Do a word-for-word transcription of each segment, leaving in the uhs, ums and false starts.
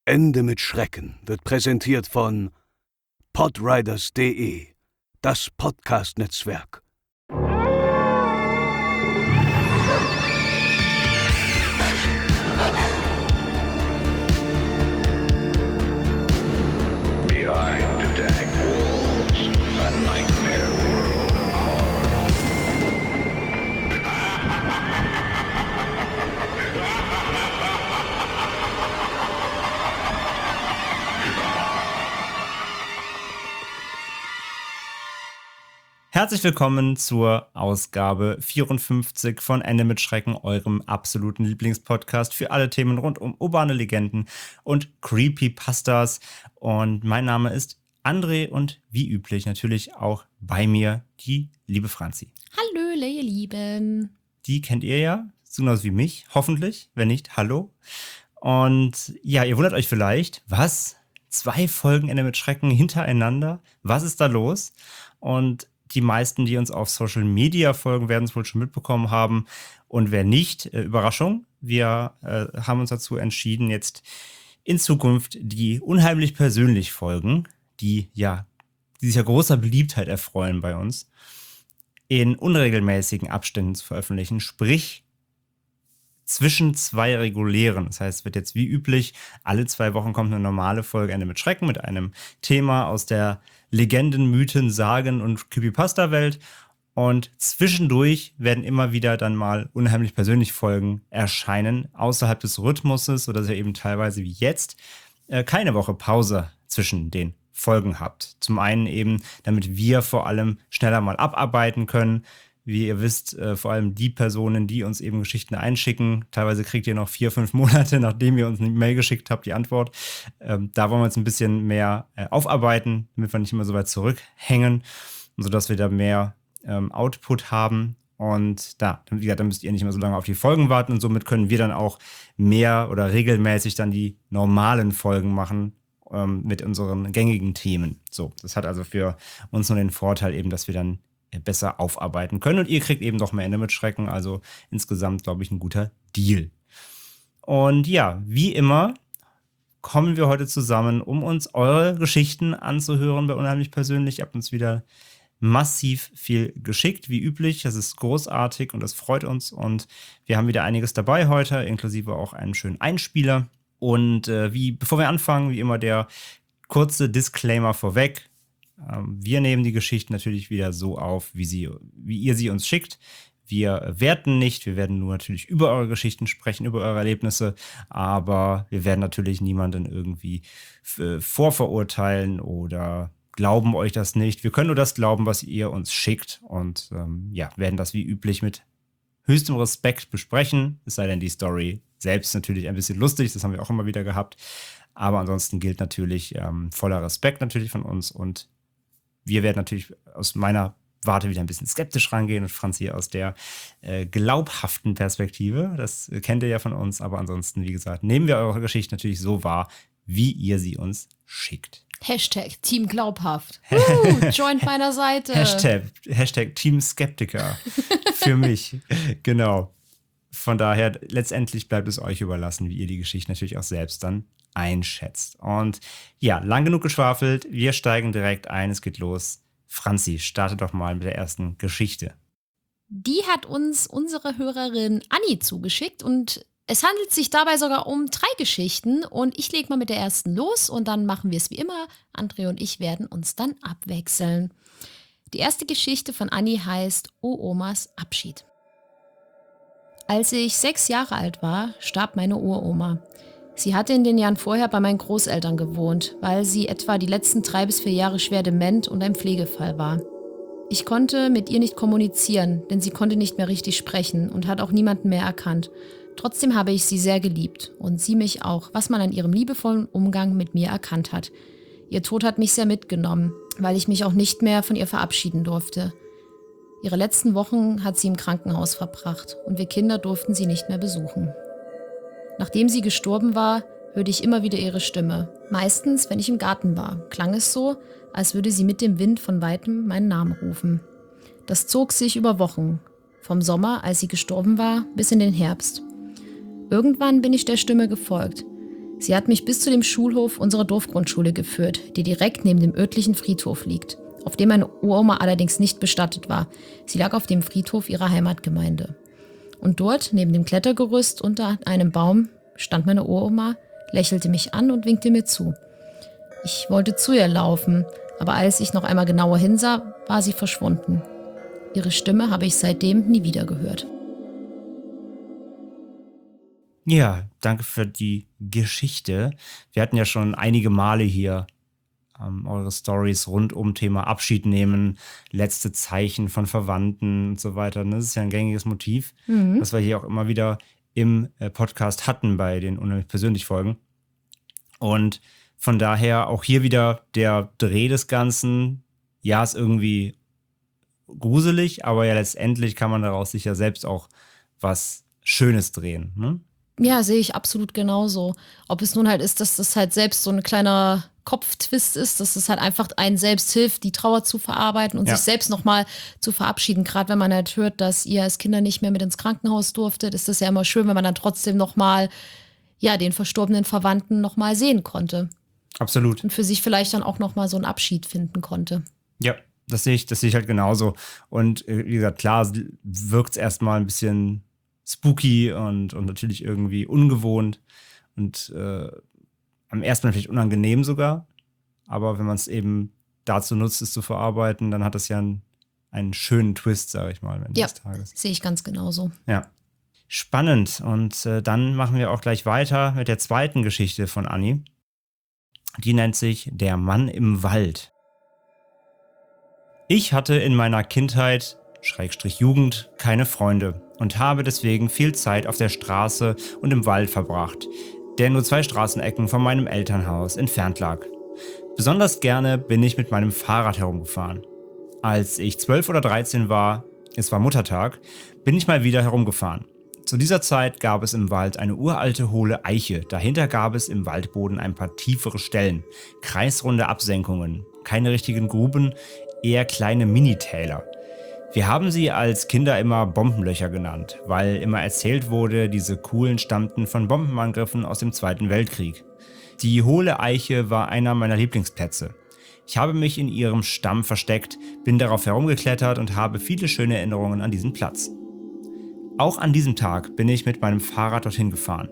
Ende mit Schrecken wird präsentiert von podriders punkt de, das Podcast-Netzwerk. Behind the dank walls, a nightmare world of horror. Herzlich willkommen zur Ausgabe vierundfünfzig von Ende mit Schrecken, eurem absoluten Lieblingspodcast für alle Themen rund um urbane Legenden und Creepypastas. Und mein Name ist André und wie üblich natürlich auch bei mir die liebe Franzi. Hallöle, ihr Lieben. Die kennt ihr ja, so genauso wie mich, hoffentlich. Wenn nicht, hallo. Und ja, ihr wundert euch vielleicht, was? Zwei Folgen Ende mit Schrecken hintereinander? Was ist da los? Und die meisten, die uns auf Social Media folgen, werden es wohl schon mitbekommen haben. Und wer nicht, äh, Überraschung, wir äh, haben uns dazu entschieden, jetzt in Zukunft die unheimlich persönlich Folgen, die ja, die sich ja großer Beliebtheit erfreuen bei uns, in unregelmäßigen Abständen zu veröffentlichen. Sprich, zwischen zwei regulären. Das heißt, es wird jetzt wie üblich, alle zwei Wochen kommt eine normale Folge Ende mit Schrecken mit einem Thema aus der Legenden, Mythen, Sagen und Creepypasta-Welt. Und zwischendurch werden immer wieder dann mal unheimlich persönlich Folgen erscheinen, außerhalb des Rhythmuses, sodass ihr eben teilweise wie jetzt äh, keine Woche Pause zwischen den Folgen habt. Zum einen eben, damit wir vor allem schneller mal abarbeiten können. Wie ihr wisst, äh, vor allem die Personen, die uns eben Geschichten einschicken. Teilweise kriegt ihr noch vier, fünf Monate, nachdem ihr uns eine Mail geschickt habt, die Antwort. Ähm, da wollen wir jetzt ein bisschen mehr äh, aufarbeiten, damit wir nicht immer so weit zurückhängen, sodass wir da mehr ähm, Output haben. Und da, wie gesagt, dann müsst ihr nicht mehr so lange auf die Folgen warten. Und somit können wir dann auch mehr oder regelmäßig dann die normalen Folgen machen ähm, mit unseren gängigen Themen. So, das hat also für uns nur den Vorteil eben, dass wir dann besser aufarbeiten können. Und ihr kriegt eben doch mehr Ende mit Schrecken. Also insgesamt, glaube ich, ein guter Deal. Und ja, wie immer kommen wir heute zusammen, um uns eure Geschichten anzuhören bei Unheimlich Persönlich. Ihr habt uns wieder massiv viel geschickt, wie üblich. Das ist großartig und das freut uns. Und wir haben wieder einiges dabei heute, inklusive auch einen schönen Einspieler. Und äh, wie, bevor wir anfangen, wie immer der kurze Disclaimer vorweg. Wir nehmen die Geschichte natürlich wieder so auf, wie, sie, wie ihr sie uns schickt. Wir werten nicht, wir werden nur natürlich über eure Geschichten sprechen, über eure Erlebnisse, aber wir werden natürlich niemanden irgendwie f- vorverurteilen oder glauben euch das nicht. Wir können nur das glauben, was ihr uns schickt und ähm, ja, werden das wie üblich mit höchstem Respekt besprechen, es sei denn die Story selbst natürlich ein bisschen lustig, das haben wir auch immer wieder gehabt, aber ansonsten gilt natürlich ähm, voller Respekt natürlich von uns und wir werden natürlich aus meiner Warte wieder ein bisschen skeptisch rangehen und Franzi aus der äh, glaubhaften Perspektive. Das äh, kennt ihr ja von uns, aber ansonsten, wie gesagt, nehmen wir eure Geschichte natürlich so wahr, wie ihr sie uns schickt. Hashtag Team Glaubhaft. Uh, joint meiner Seite. Hashtag, Hashtag Team Skeptiker für mich. Genau. Von daher, letztendlich bleibt es euch überlassen, wie ihr die Geschichte natürlich auch selbst dann einschätzt. Und ja, lang genug geschwafelt, wir steigen direkt ein, es geht los. Franzi, starte doch mal mit der ersten Geschichte. Die hat uns unsere Hörerin Anni zugeschickt und es handelt sich dabei sogar um drei Geschichten und ich lege mal mit der ersten los und dann machen wir es wie immer. André und ich werden uns dann abwechseln. Die erste Geschichte von Anni heißt O Omas Abschied. Als ich sechs Jahre alt war, starb meine Uroma. Sie hatte in den Jahren vorher bei meinen Großeltern gewohnt, weil sie etwa die letzten drei bis vier Jahre schwer dement und ein Pflegefall war. Ich konnte mit ihr nicht kommunizieren, denn sie konnte nicht mehr richtig sprechen und hat auch niemanden mehr erkannt. Trotzdem habe ich sie sehr geliebt und sie mich auch, was man an ihrem liebevollen Umgang mit mir erkannt hat. Ihr Tod hat mich sehr mitgenommen, weil ich mich auch nicht mehr von ihr verabschieden durfte. Ihre letzten Wochen hat sie im Krankenhaus verbracht und wir Kinder durften sie nicht mehr besuchen. Nachdem sie gestorben war, hörte ich immer wieder ihre Stimme. Meistens, wenn ich im Garten war, klang es so, als würde sie mit dem Wind von Weitem meinen Namen rufen. Das zog sich über Wochen, vom Sommer, als sie gestorben war, bis in den Herbst. Irgendwann bin ich der Stimme gefolgt. Sie hat mich bis zu dem Schulhof unserer Dorfgrundschule geführt, die direkt neben dem örtlichen Friedhof liegt, auf dem meine Uroma allerdings nicht bestattet war. Sie lag auf dem Friedhof ihrer Heimatgemeinde. Und dort, neben dem Klettergerüst unter einem Baum, stand meine Uroma, lächelte mich an und winkte mir zu. Ich wollte zu ihr laufen, aber als ich noch einmal genauer hinsah, war sie verschwunden. Ihre Stimme habe ich seitdem nie wieder gehört. Ja, danke für die Geschichte. Wir hatten ja schon einige Male hier ähm, eure Stories rund um Thema Abschied nehmen, letzte Zeichen von Verwandten und so weiter. Das ist ja ein gängiges Motiv, Mhm. was wir hier auch immer wieder im äh, Podcast hatten bei den unheimlich persönlich Folgen. Und von daher auch hier wieder der Dreh des Ganzen. Ja, ist irgendwie gruselig, aber ja letztendlich kann man daraus sicher selbst auch was Schönes drehen. Ne? Ja, sehe ich absolut genauso. Ob es nun halt ist, dass das halt selbst so ein kleiner Kopftwist ist, dass es halt einfach einen selbst hilft, die Trauer zu verarbeiten und Ja. sich selbst nochmal zu verabschieden. Gerade wenn man halt hört, dass ihr als Kinder nicht mehr mit ins Krankenhaus durftet, ist das ja immer schön, wenn man dann trotzdem nochmal, ja, den verstorbenen Verwandten nochmal sehen konnte. Absolut. Und für sich vielleicht dann auch nochmal so einen Abschied finden konnte. Ja, das sehe ich, das sehe ich halt genauso. Und äh, wie gesagt, klar wirkt es erstmal ein bisschen spooky und, und natürlich irgendwie ungewohnt und äh, am ersten Mal vielleicht unangenehm sogar. Aber wenn man es eben dazu nutzt, es zu verarbeiten, dann hat das ja einen, einen schönen Twist, sage ich mal, am Ende Ja. des Tages. Sehe ich ganz genauso. Ja. Spannend. Und äh, dann machen wir auch gleich weiter mit der zweiten Geschichte von Anni. Die nennt sich Der Mann im Wald. Ich hatte in meiner Kindheit, Schrägstrich Jugend, keine Freunde und habe deswegen viel Zeit auf der Straße und im Wald verbracht, der nur zwei Straßenecken von meinem Elternhaus entfernt lag. Besonders gerne bin ich mit meinem Fahrrad herumgefahren. Als ich zwölf oder dreizehn war, es war Muttertag, bin ich mal wieder herumgefahren. Zu dieser Zeit gab es im Wald eine uralte hohle Eiche, dahinter gab es im Waldboden ein paar tiefere Stellen, kreisrunde Absenkungen, keine richtigen Gruben, eher kleine Minitäler. Wir haben sie als Kinder immer Bombenlöcher genannt, weil immer erzählt wurde, diese Kuhlen stammten von Bombenangriffen aus dem Zweiten Weltkrieg. Die hohle Eiche war einer meiner Lieblingsplätze. Ich habe mich in ihrem Stamm versteckt, bin darauf herumgeklettert und habe viele schöne Erinnerungen an diesen Platz. Auch an diesem Tag bin ich mit meinem Fahrrad dorthin gefahren.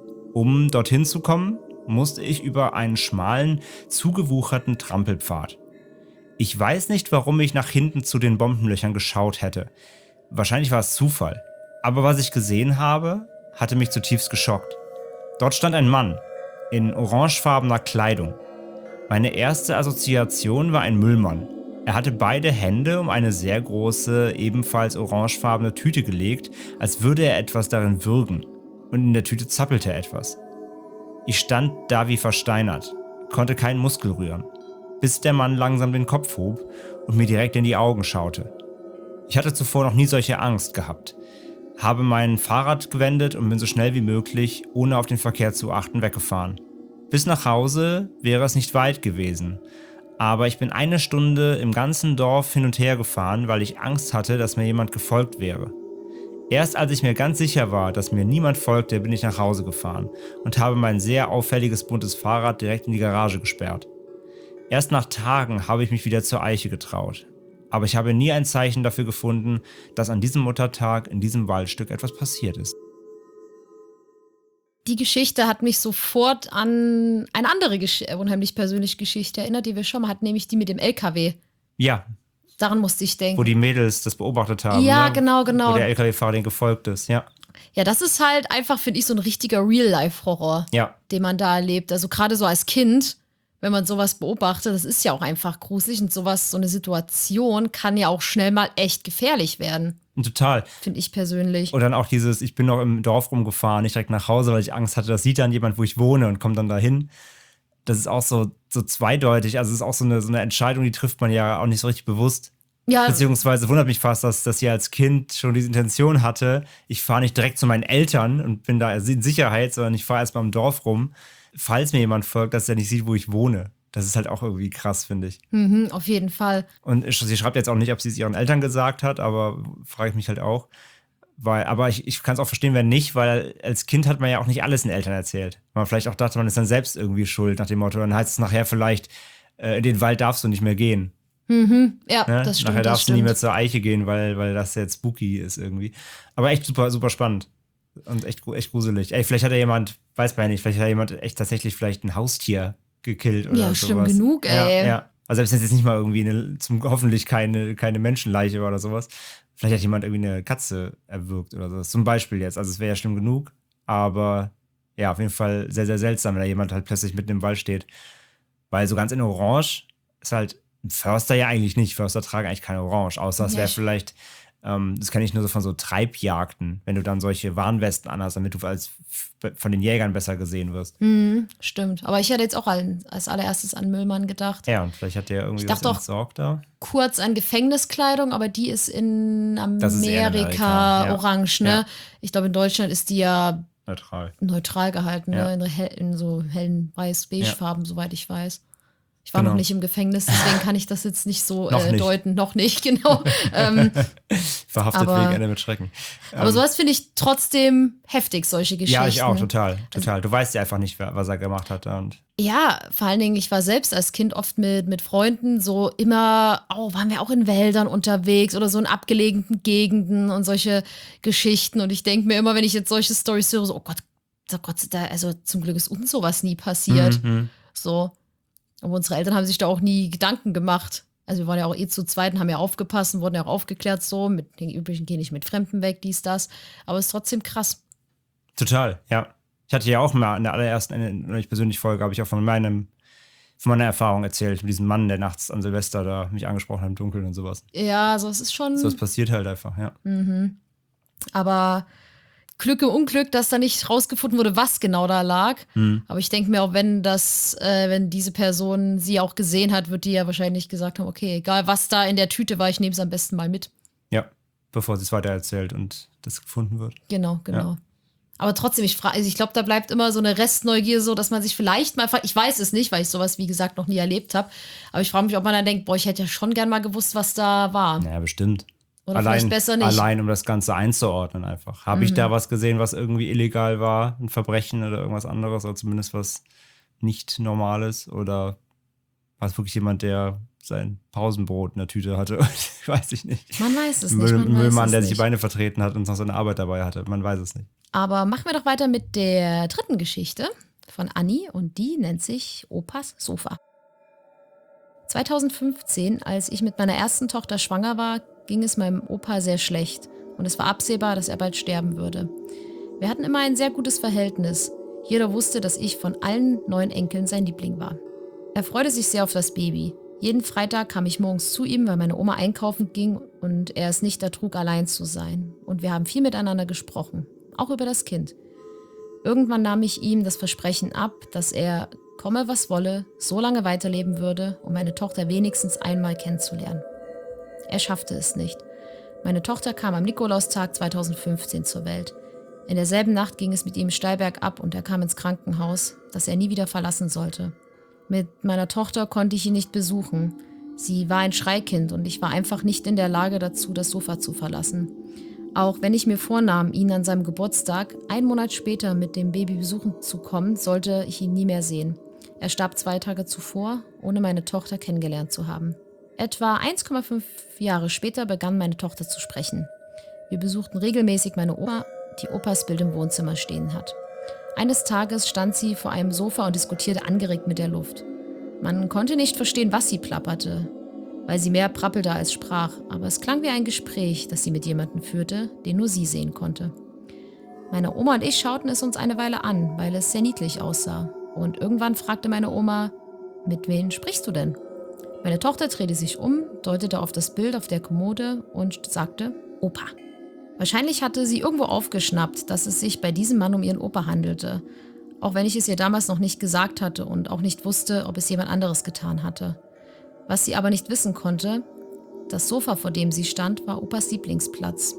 Um dorthin zu kommen, musste ich über einen schmalen, zugewucherten Trampelpfad. Ich weiß nicht, warum ich nach hinten zu den Bombenlöchern geschaut hätte. Wahrscheinlich war es Zufall. Aber was ich gesehen habe, hatte mich zutiefst geschockt. Dort stand ein Mann in orangefarbener Kleidung. Meine erste Assoziation war ein Müllmann. Er hatte beide Hände um eine sehr große, ebenfalls orangefarbene Tüte gelegt, als würde er etwas darin würgen. Und in der Tüte zappelte etwas. Ich stand da wie versteinert, konnte keinen Muskel rühren, bis der Mann langsam den Kopf hob und mir direkt in die Augen schaute. Ich hatte zuvor noch nie solche Angst gehabt, habe mein Fahrrad gewendet und bin so schnell wie möglich, ohne auf den Verkehr zu achten, weggefahren. Bis nach Hause wäre es nicht weit gewesen, aber ich bin eine Stunde im ganzen Dorf hin und her gefahren, weil ich Angst hatte, dass mir jemand gefolgt wäre. Erst als ich mir ganz sicher war, dass mir niemand folgte, bin ich nach Hause gefahren und habe mein sehr auffälliges buntes Fahrrad direkt in die Garage gesperrt. Erst nach Tagen habe ich mich wieder zur Eiche getraut. Aber ich habe nie ein Zeichen dafür gefunden, dass an diesem Muttertag in diesem Waldstück etwas passiert ist. Die Geschichte hat mich sofort an eine andere Gesch- äh, unheimlich persönliche Geschichte erinnert, die wir schon mal hatten, nämlich die mit dem L K W. Ja, Daran musste ich denken. wo die Mädels das beobachtet haben. Ja, ne? genau, genau. Wo der L K W-Fahrer denen gefolgt ist, ja. Ja, das ist halt einfach, finde ich, so ein richtiger Real-Life-Horror, Ja, den man da erlebt. Also gerade so als Kind, wenn man sowas beobachtet, das ist ja auch einfach gruselig und sowas, so eine Situation kann ja auch schnell mal echt gefährlich werden, total. finde ich persönlich. Und dann auch dieses, ich bin noch im Dorf rumgefahren, nicht direkt nach Hause, weil ich Angst hatte, das sieht dann jemand, wo ich wohne und kommt dann dahin. Das ist auch so, so zweideutig. Also es ist auch so eine, so eine Entscheidung, die trifft man ja auch nicht so richtig bewusst. Ja, Beziehungsweise wundert mich fast, dass, dass sie als Kind schon diese Intention hatte. Ich fahre nicht direkt zu meinen Eltern und bin da in Sicherheit, sondern ich fahre erstmal im Dorf rum, falls mir jemand folgt, dass er nicht sieht, wo ich wohne. Das ist halt auch irgendwie krass, finde ich. mhm, auf jeden Fall. Und sie schreibt jetzt auch nicht, ob sie es ihren Eltern gesagt hat, aber frage ich mich halt auch, Weil, aber ich, ich kann es auch verstehen, wenn nicht, weil als Kind hat man ja auch nicht alles den Eltern erzählt. Man vielleicht auch dachte, man ist dann selbst irgendwie schuld, nach dem Motto, dann heißt es nachher vielleicht, äh, in den Wald darfst du nicht mehr gehen. Mhm. Ja, Ne? das stimmt. Nachher das darfst du nie stimmt. mehr zur Eiche gehen, weil, weil das jetzt spooky ist irgendwie. Aber echt super, super spannend. Und echt, gru- echt gruselig. Ey, vielleicht hat ja jemand, weiß man ja nicht, vielleicht hat ja jemand echt tatsächlich vielleicht ein Haustier gekillt oder Ja, sowas. schlimm genug, ey. Ja, ja. Also selbst wenn es jetzt nicht mal irgendwie eine, zum hoffentlich keine, keine Menschenleiche war oder sowas. Vielleicht hat jemand irgendwie eine Katze erwürgt oder sowas. Zum Beispiel jetzt. Also es wäre ja schlimm genug. Aber ja, auf jeden Fall sehr, sehr seltsam, wenn da jemand halt plötzlich mitten im Wald steht. Weil so ganz in Orange ist halt Förster ja eigentlich nicht. Förster tragen eigentlich keine Orange. Außer es Ja, wäre ich- vielleicht, ähm, das kenne ich nur so von so Treibjagden, wenn du dann solche Warnwesten anhast, damit du als von den Jägern besser gesehen wirst. Mhm, stimmt. Aber ich hätte jetzt auch als, als allererstes an Müllmann gedacht. Ja, und vielleicht hat der irgendwie Ich was dachte auch- entsorgt da. Kurz an Gefängniskleidung, aber die ist in Das ist eher in Amerika, Amerika, ja. orange, ne? Ja. Ich glaube, in Deutschland ist die ja Neutral. neutral gehalten, Ja. ne? In, hell, in so hellen weiß-beige-Farben, soweit ich weiß. Ich war Genau. noch nicht im Gefängnis, deswegen kann ich das jetzt nicht so Noch äh, nicht. deuten. Noch nicht, genau. ähm, Verhaftet Aber- wegen Ende mit Schrecken. aber Ähm, sowas finde ich trotzdem heftig, solche Geschichten. ja, ich auch, total. Total. Du weißt ja einfach nicht, wer- was er gemacht hat. Und Ja, vor allen Dingen, ich war selbst als Kind oft mit, mit Freunden so immer, oh, waren wir auch in Wäldern unterwegs oder so in abgelegenen Gegenden und solche Geschichten. Und ich denke mir immer, wenn ich jetzt solche Storys höre, so, oh Gott, oh Gott, da, also zum Glück ist uns sowas nie passiert. Mhm. So. Aber unsere Eltern haben sich da auch nie Gedanken gemacht. Also wir waren ja auch eh zu zweit und haben ja aufgepasst und wurden ja auch aufgeklärt so. Mit den üblichen gehe ich mit Fremden weg, dies, das. Aber es ist trotzdem krass. Total, ja. Ich hatte ja auch mal in der allerersten, in der persönlich Folge, habe ich auch von meinem, von meiner Erfahrung erzählt, mit diesem Mann, der nachts an Silvester da mich angesprochen hat im Dunkeln und sowas. Ja, also es ist schon. So, das passiert halt einfach, ja. Mhm. Aber Glück im Unglück, dass da nicht rausgefunden wurde, was genau da lag. Hm. Aber ich denke mir auch, wenn das, äh, wenn diese Person sie auch gesehen hat, wird die ja wahrscheinlich gesagt haben, okay, egal was da in der Tüte war, ich nehme es am besten mal mit. Ja, bevor sie es weiter erzählt und das gefunden wird. Genau, genau. Ja. Aber trotzdem, ich frage, also ich glaube, da bleibt immer so eine Restneugier, so dass man sich vielleicht mal fragt, ich weiß es nicht, weil ich sowas, wie gesagt, noch nie erlebt habe. Aber ich frage mich, ob man dann denkt, boah, ich hätte ja schon gern mal gewusst, was da war. Naja, bestimmt. Oder allein, vielleicht besser nicht. allein, um das Ganze einzuordnen einfach. Habe ich da was gesehen, was irgendwie illegal war? Ein Verbrechen oder irgendwas anderes? Oder zumindest was nicht Normales? Oder war es wirklich jemand, der sein Pausenbrot in der Tüte hatte? Weiß ich nicht. Man weiß es Ein nicht. Müll, Man weiß Müllmann, es der sich die nicht. Beine vertreten hat und noch seine Arbeit dabei hatte. Man weiß es nicht. Aber machen wir doch weiter mit der dritten Geschichte von Anni und die nennt sich Opas Sofa. zweitausendfünfzehn, als ich mit meiner ersten Tochter schwanger war, ging es meinem Opa sehr schlecht und es war absehbar, dass er bald sterben würde. Wir hatten immer ein sehr gutes Verhältnis. Jeder wusste, dass ich von allen neun Enkeln sein Liebling war. Er freute sich sehr auf das Baby. Jeden Freitag kam ich morgens zu ihm, weil meine Oma einkaufen ging und er es nicht ertrug, allein zu sein. Und wir haben viel miteinander gesprochen, auch über das Kind. Irgendwann nahm ich ihm das Versprechen ab, dass er, komme was wolle, so lange weiterleben würde, um meine Tochter wenigstens einmal kennenzulernen. Er schaffte es nicht. Meine Tochter kam am Nikolaustag zweitausendfünfzehn zur Welt. In derselben Nacht ging es mit ihm steil bergab und er kam ins Krankenhaus, das er nie wieder verlassen sollte. Mit meiner Tochter konnte ich ihn nicht besuchen. Sie war ein Schreikind und ich war einfach nicht in der Lage dazu, das Sofa zu verlassen. Auch wenn ich mir vornahm, ihn an seinem Geburtstag, einen Monat später mit dem Baby besuchen zu kommen, sollte ich ihn nie mehr sehen. Er starb zwei Tage zuvor, ohne meine Tochter kennengelernt zu haben. Etwa eins Komma fünf Jahre später begann meine Tochter zu sprechen. Wir besuchten regelmäßig meine Oma, die Opas Bild im Wohnzimmer stehen hat. Eines Tages stand sie vor einem Sofa und diskutierte angeregt mit der Luft. Man konnte nicht verstehen, was sie plapperte, weil sie mehr prappelte als sprach, aber es klang wie ein Gespräch, das sie mit jemandem führte, den nur sie sehen konnte. Meine Oma und ich schauten es uns eine Weile an, weil es sehr niedlich aussah. Und irgendwann fragte meine Oma, mit wem sprichst du denn? Meine Tochter drehte sich um, deutete auf das Bild auf der Kommode und sagte, Opa. Wahrscheinlich hatte sie irgendwo aufgeschnappt, dass es sich bei diesem Mann um ihren Opa handelte, auch wenn ich es ihr damals noch nicht gesagt hatte und auch nicht wusste, ob es jemand anderes getan hatte. Was sie aber nicht wissen konnte, das Sofa, vor dem sie stand, war Opas Lieblingsplatz.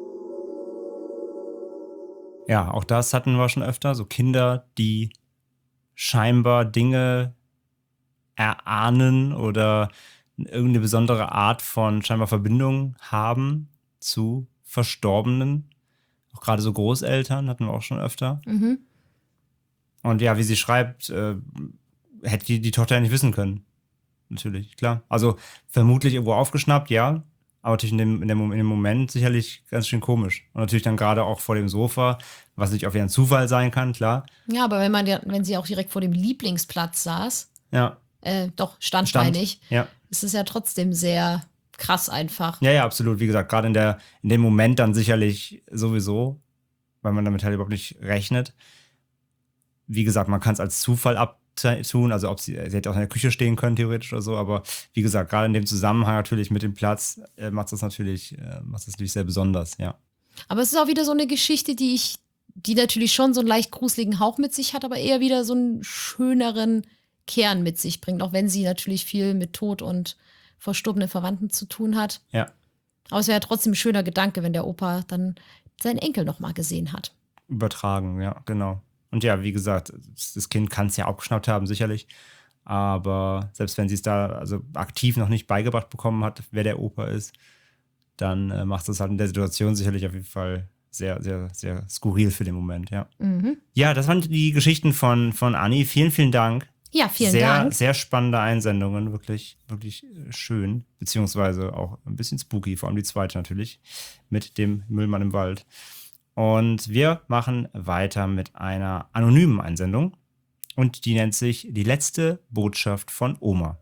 Ja, auch das hatten wir schon öfter. So Kinder, die scheinbar Dinge erahnen oder irgendeine besondere Art von scheinbar Verbindung haben zu Verstorbenen. Auch gerade so Großeltern hatten wir auch schon öfter. Mhm. Und ja, wie sie schreibt, äh, hätte die, die Tochter ja nicht wissen können. Natürlich, klar. Also vermutlich irgendwo aufgeschnappt, ja. Aber natürlich in dem, in, dem, in dem Moment sicherlich ganz schön komisch. Und natürlich dann gerade auch vor dem Sofa, was nicht auf ihren Zufall sein kann, klar. Ja, aber wenn man ja, wenn sie auch direkt vor dem Lieblingsplatz saß, Ja, äh, doch, stand, Stand. meine ich, ja. ist es ja trotzdem sehr krass einfach. Ja, ja, absolut. Wie gesagt, gerade in, der, in dem Moment dann sicherlich sowieso, weil man damit halt überhaupt nicht rechnet. Wie gesagt, man kann es als Zufall abtun, also ob sie, sie hätte auch in der Küche stehen können, theoretisch oder so, aber wie gesagt, gerade in dem Zusammenhang natürlich mit dem Platz äh, macht das natürlich, äh, macht das natürlich sehr besonders, ja. Aber es ist auch wieder so eine Geschichte, die ich, die natürlich schon so einen leicht gruseligen Hauch mit sich hat, aber eher wieder so einen schöneren Kern mit sich bringt, auch wenn sie natürlich viel mit Tod und verstorbenen Verwandten zu tun hat. Ja, Aber es wäre ja trotzdem ein schöner Gedanke, wenn der Opa dann seinen Enkel noch mal gesehen hat. übertragen, ja, genau. Und ja, wie gesagt, das Kind kann es ja aufgeschnappt haben, sicherlich. Aber selbst wenn sie es da also aktiv noch nicht beigebracht bekommen hat, wer der Opa ist, dann äh, macht es halt in der Situation sicherlich auf jeden Fall sehr, sehr, sehr skurril für den Moment, ja. Mhm. Ja, das waren die Geschichten von, von Anni. Vielen, vielen Dank. Ja, vielen sehr, Dank. Sehr spannende Einsendungen, wirklich, wirklich äh, schön. Beziehungsweise auch ein bisschen spooky, vor allem die zweite natürlich, mit dem Müllmann im Wald. Und wir machen weiter mit einer anonymen Einsendung. Und die nennt sich Die letzte Botschaft von Oma.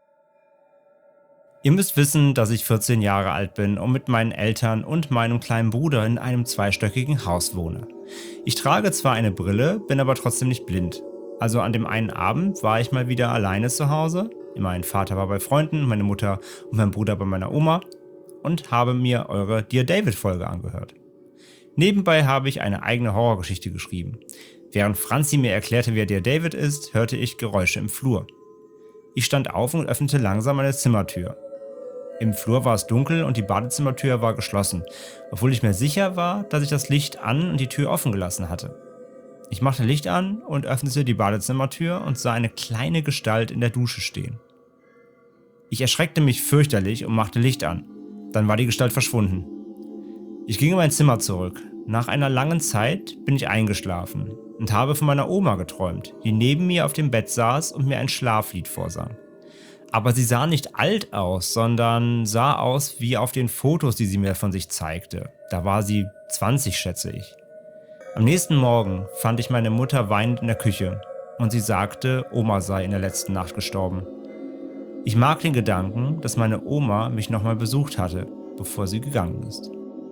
Ihr müsst wissen, dass ich vierzehn Jahre alt bin und mit meinen Eltern und meinem kleinen Bruder in einem zweistöckigen Haus wohne. Ich trage zwar eine Brille, bin aber trotzdem nicht blind. Also an dem einen Abend war ich mal wieder alleine zu Hause. Mein Vater war bei Freunden, meine Mutter und mein Bruder bei meiner Oma und habe mir eure Dear David-Folge angehört. Nebenbei habe ich eine eigene Horrorgeschichte geschrieben. Während Franzi mir erklärte, wer Dear David ist, hörte ich Geräusche im Flur. Ich stand auf und öffnete langsam meine Zimmertür. Im Flur war es dunkel und die Badezimmertür war geschlossen, obwohl ich mir sicher war, dass ich das Licht an und die Tür offen gelassen hatte. Ich machte Licht an und öffnete die Badezimmertür und sah eine kleine Gestalt in der Dusche stehen. Ich erschreckte mich fürchterlich und machte Licht an. Dann war die Gestalt verschwunden. Ich ging in mein Zimmer zurück. Nach einer langen Zeit bin ich eingeschlafen und habe von meiner Oma geträumt, die neben mir auf dem Bett saß und mir ein Schlaflied vorsang. Aber sie sah nicht alt aus, sondern sah aus wie auf den Fotos, die sie mir von sich zeigte. Da war sie zwanzig, schätze ich. Am nächsten Morgen fand ich meine Mutter weinend in der Küche und sie sagte, Oma sei in der letzten Nacht gestorben. Ich mag den Gedanken, dass meine Oma mich nochmal besucht hatte, bevor sie gegangen ist.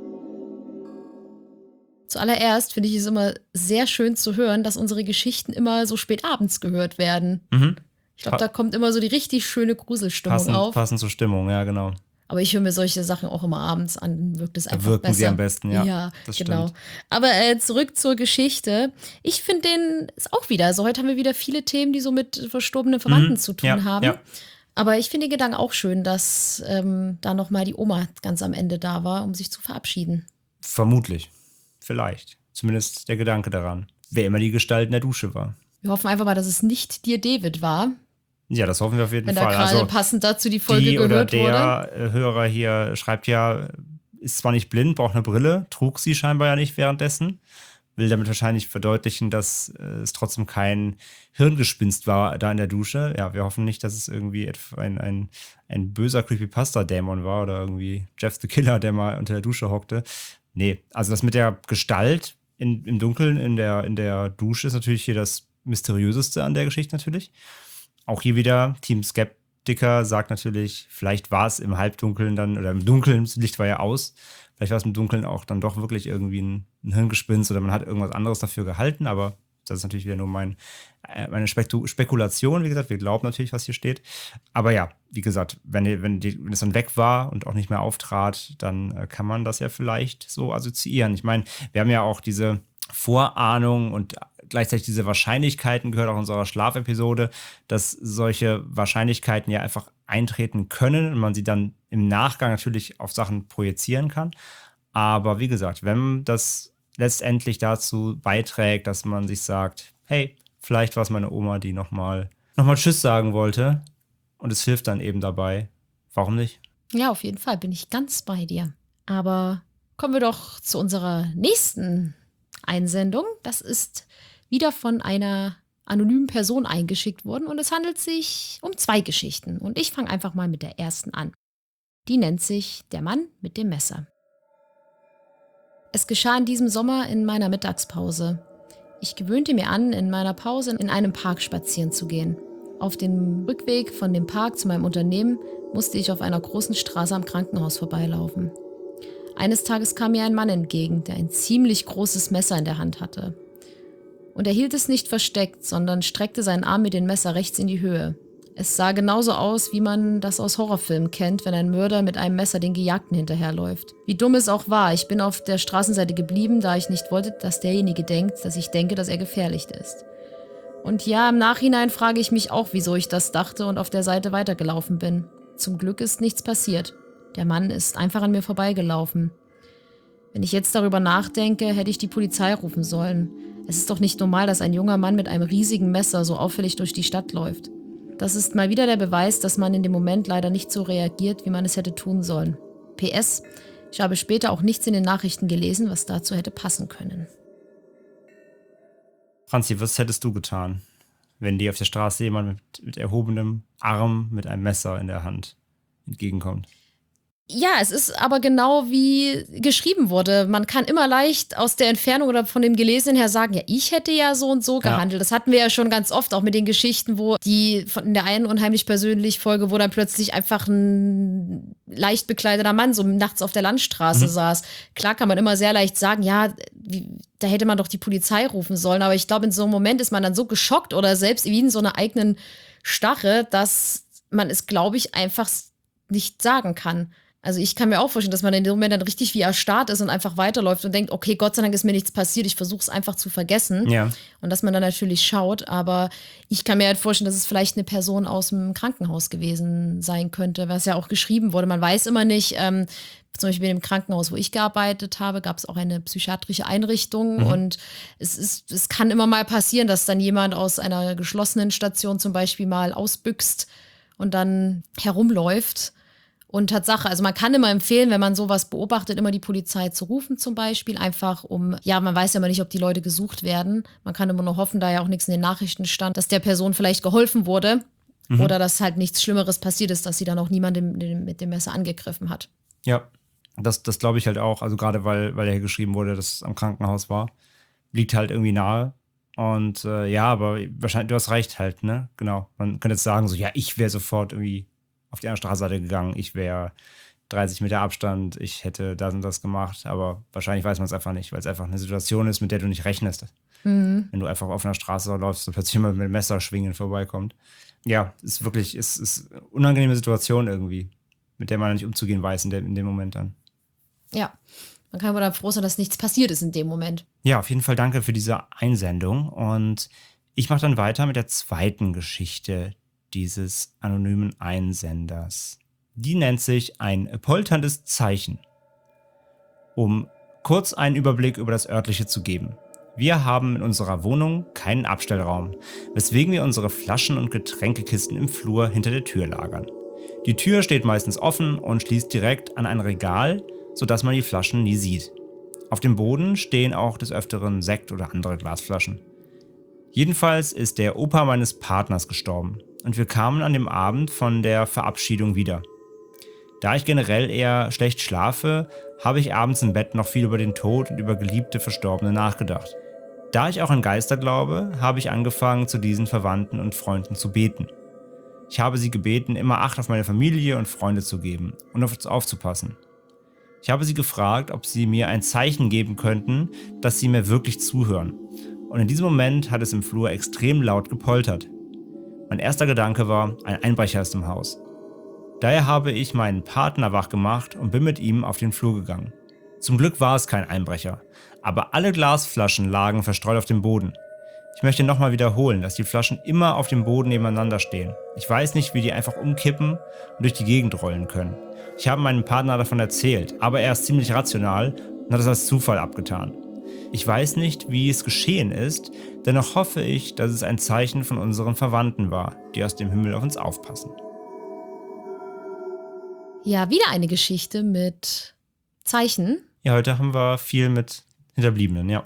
Zuallererst finde ich es immer sehr schön zu hören, dass unsere Geschichten immer so spät abends gehört werden. Mhm. Ich glaube, da kommt immer so die richtig schöne Gruselstimmung Passend, auf. passend zur Stimmung, ja, genau. Aber ich höre mir solche Sachen auch immer abends an, wirkt es Da einfach wirken besser. sie am besten, ja. Ja, das genau. stimmt. Aber äh, zurück zur Geschichte. Ich finde den ist auch wieder. Also heute haben wir wieder viele Themen, die so mit verstorbenen Verwandten Mhm. zu tun Ja, haben. ja. Aber ich finde den Gedanken auch schön, dass ähm, da nochmal die Oma ganz am Ende da war, um sich zu verabschieden. Vermutlich. Vielleicht. Zumindest der Gedanke daran. Wer immer die Gestalt in der Dusche war. Wir hoffen einfach mal, dass es nicht Dear David war, Ja, das hoffen wir auf jeden wenn da Fall. gerade Also passend dazu die Folge die oder gehört wurde. der äh, Hörer hier schreibt ja, ist zwar nicht blind, braucht eine Brille, trug sie scheinbar ja nicht währenddessen. Will damit wahrscheinlich verdeutlichen, dass äh, es trotzdem kein Hirngespinst war da in der Dusche. Ja, wir hoffen nicht, dass es irgendwie etwa ein, ein, ein böser Creepypasta-Dämon war oder irgendwie Jeff the Killer, der mal unter der Dusche hockte. Nee, also das mit der Gestalt in, im Dunkeln in der, in der Dusche ist natürlich hier das Mysteriöseste an der Geschichte natürlich. Auch hier wieder, Team Skeptiker sagt natürlich, vielleicht war es im Halbdunkeln dann, oder im Dunkeln, das Licht war ja aus, vielleicht war es im Dunkeln auch dann doch wirklich irgendwie ein, ein Hirngespinst oder man hat irgendwas anderes dafür gehalten, aber das ist natürlich wieder nur mein, äh, meine Spektu- Spekulation, wie gesagt, wir glauben natürlich, was hier steht. Aber ja, wie gesagt, wenn, die, wenn, die, wenn es dann weg war und auch nicht mehr auftrat, dann äh, kann man das ja vielleicht so assoziieren. Ich meine, wir haben ja auch diese Vorahnung und gleichzeitig diese Wahrscheinlichkeiten gehört auch in unserer Schlafepisode, dass solche Wahrscheinlichkeiten ja einfach eintreten können und man sie dann im Nachgang natürlich auf Sachen projizieren kann. Aber wie gesagt, wenn das letztendlich dazu beiträgt, dass man sich sagt, hey, vielleicht war es meine Oma, die nochmal noch mal Tschüss sagen wollte und es hilft dann eben dabei, warum nicht? Ja, auf jeden Fall bin ich ganz bei dir. Aber kommen wir doch zu unserer nächsten Einsendung. Das ist wieder von einer anonymen Person eingeschickt worden und es handelt sich um zwei Geschichten. Und ich fange einfach mal mit der ersten an. Die nennt sich Der Mann mit dem Messer. Es geschah in diesem Sommer in meiner Mittagspause. Ich gewöhnte mir an, in meiner Pause in einem Park spazieren zu gehen. Auf dem Rückweg von dem Park zu meinem Unternehmen musste ich auf einer großen Straße am Krankenhaus vorbeilaufen. Eines Tages kam mir ein Mann entgegen, der ein ziemlich großes Messer in der Hand hatte. Und er hielt es nicht versteckt, sondern streckte seinen Arm mit dem Messer rechts in die Höhe. Es sah genauso aus, wie man das aus Horrorfilmen kennt, wenn ein Mörder mit einem Messer den Gejagten hinterherläuft. Wie dumm es auch war, ich bin auf der Straßenseite geblieben, da ich nicht wollte, dass derjenige denkt, dass ich denke, dass er gefährlich ist. Und ja, im Nachhinein frage ich mich auch, wieso ich das dachte und auf der Seite weitergelaufen bin. Zum Glück ist nichts passiert. Der Mann ist einfach an mir vorbeigelaufen. Wenn ich jetzt darüber nachdenke, hätte ich die Polizei rufen sollen. Es ist doch nicht normal, dass ein junger Mann mit einem riesigen Messer so auffällig durch die Stadt läuft. Das ist mal wieder der Beweis, dass man in dem Moment leider nicht so reagiert, wie man es hätte tun sollen. P S. Ich habe später auch nichts in den Nachrichten gelesen, was dazu hätte passen können. Franzi, was hättest du getan, wenn dir auf der Straße jemand mit, mit erhobenem Arm mit einem Messer in der Hand entgegenkommt? Ja, es ist aber genau wie geschrieben wurde. Man kann immer leicht aus der Entfernung oder von dem Gelesenen her sagen, ja, ich hätte ja so und so gehandelt. Ja. Das hatten wir ja schon ganz oft, auch mit den Geschichten, wo die von der einen unheimlich persönlich Folge, wo dann plötzlich einfach ein leicht bekleideter Mann so nachts auf der Landstraße mhm. saß. Klar kann man immer sehr leicht sagen, ja, wie, da hätte man doch die Polizei rufen sollen. Aber ich glaube, in so einem Moment ist man dann so geschockt oder selbst wie in so einer eigenen Starre, dass man es, glaube ich, einfach nicht sagen kann. Also ich kann mir auch vorstellen, dass man in dem Moment dann richtig wie erstarrt ist und einfach weiterläuft und denkt, okay, Gott sei Dank ist mir nichts passiert, ich versuche es einfach zu vergessen. Ja. Und dass man dann natürlich schaut, aber ich kann mir halt vorstellen, dass es vielleicht eine Person aus dem Krankenhaus gewesen sein könnte, was ja auch geschrieben wurde. Man weiß immer nicht, ähm, zum Beispiel in dem Krankenhaus, wo ich gearbeitet habe, gab es auch eine psychiatrische Einrichtung mhm. und es ist, es kann immer mal passieren, dass dann jemand aus einer geschlossenen Station zum Beispiel mal ausbüchst und dann herumläuft. Und Tatsache, also man kann immer empfehlen, wenn man sowas beobachtet, immer die Polizei zu rufen zum Beispiel, einfach um, ja, man weiß ja immer nicht, ob die Leute gesucht werden. Man kann immer nur hoffen, da ja auch nichts in den Nachrichten stand, dass der Person vielleicht geholfen wurde mhm. oder dass halt nichts Schlimmeres passiert ist, dass sie dann auch niemanden mit dem Messer angegriffen hat. Ja, das, das glaube ich halt auch, also gerade weil, weil ja geschrieben wurde, dass es am Krankenhaus war, liegt halt irgendwie nahe. Und äh, ja, aber wahrscheinlich, du hast recht halt, ne? Genau, man könnte jetzt sagen so, ja, ich wäre sofort irgendwie auf die andere Straßenseite gegangen, ich wäre dreißig Meter Abstand, ich hätte das und das gemacht, aber wahrscheinlich weiß man es einfach nicht, weil es einfach eine Situation ist, mit der du nicht rechnest. Mhm. Wenn du einfach auf einer Straße läufst und plötzlich jemand mit dem Messer schwingen vorbeikommt. Ja, ist wirklich, ist, ist eine unangenehme Situation irgendwie, mit der man nicht umzugehen weiß in, der, in dem Moment dann. Ja, man kann aber dann froh sein, dass nichts passiert ist in dem Moment. Ja, auf jeden Fall danke für diese Einsendung und ich mache dann weiter mit der zweiten Geschichte dieses anonymen Einsenders. Die nennt sich ein polterndes Zeichen. Um kurz einen Überblick über das Örtliche zu geben. Wir haben in unserer Wohnung keinen Abstellraum, weswegen wir unsere Flaschen und Getränkekisten im Flur hinter der Tür lagern. Die Tür steht meistens offen und schließt direkt an ein Regal, sodass man die Flaschen nie sieht. Auf dem Boden stehen auch des Öfteren Sekt oder andere Glasflaschen. Jedenfalls ist der Opa meines Partners gestorben und wir kamen an dem Abend von der Verabschiedung wieder. Da ich generell eher schlecht schlafe, habe ich abends im Bett noch viel über den Tod und über geliebte Verstorbene nachgedacht. Da ich auch an Geister glaube, habe ich angefangen, zu diesen Verwandten und Freunden zu beten. Ich habe sie gebeten, immer Acht auf meine Familie und Freunde zu geben und auf uns aufzupassen. Ich habe sie gefragt, ob sie mir ein Zeichen geben könnten, dass sie mir wirklich zuhören. Und in diesem Moment hat es im Flur extrem laut gepoltert. Mein erster Gedanke war, ein Einbrecher ist im Haus. Daher habe ich meinen Partner wach gemacht und bin mit ihm auf den Flur gegangen. Zum Glück war es kein Einbrecher, aber alle Glasflaschen lagen verstreut auf dem Boden. Ich möchte nochmal wiederholen, dass die Flaschen immer auf dem Boden nebeneinander stehen. Ich weiß nicht, wie die einfach umkippen und durch die Gegend rollen können. Ich habe meinem Partner davon erzählt, aber er ist ziemlich rational und hat es als Zufall abgetan. Ich weiß nicht, wie es geschehen ist, dennoch hoffe ich, dass es ein Zeichen von unseren Verwandten war, die aus dem Himmel auf uns aufpassen. Ja, wieder eine Geschichte mit Zeichen. Ja, heute haben wir viel mit Hinterbliebenen, ja.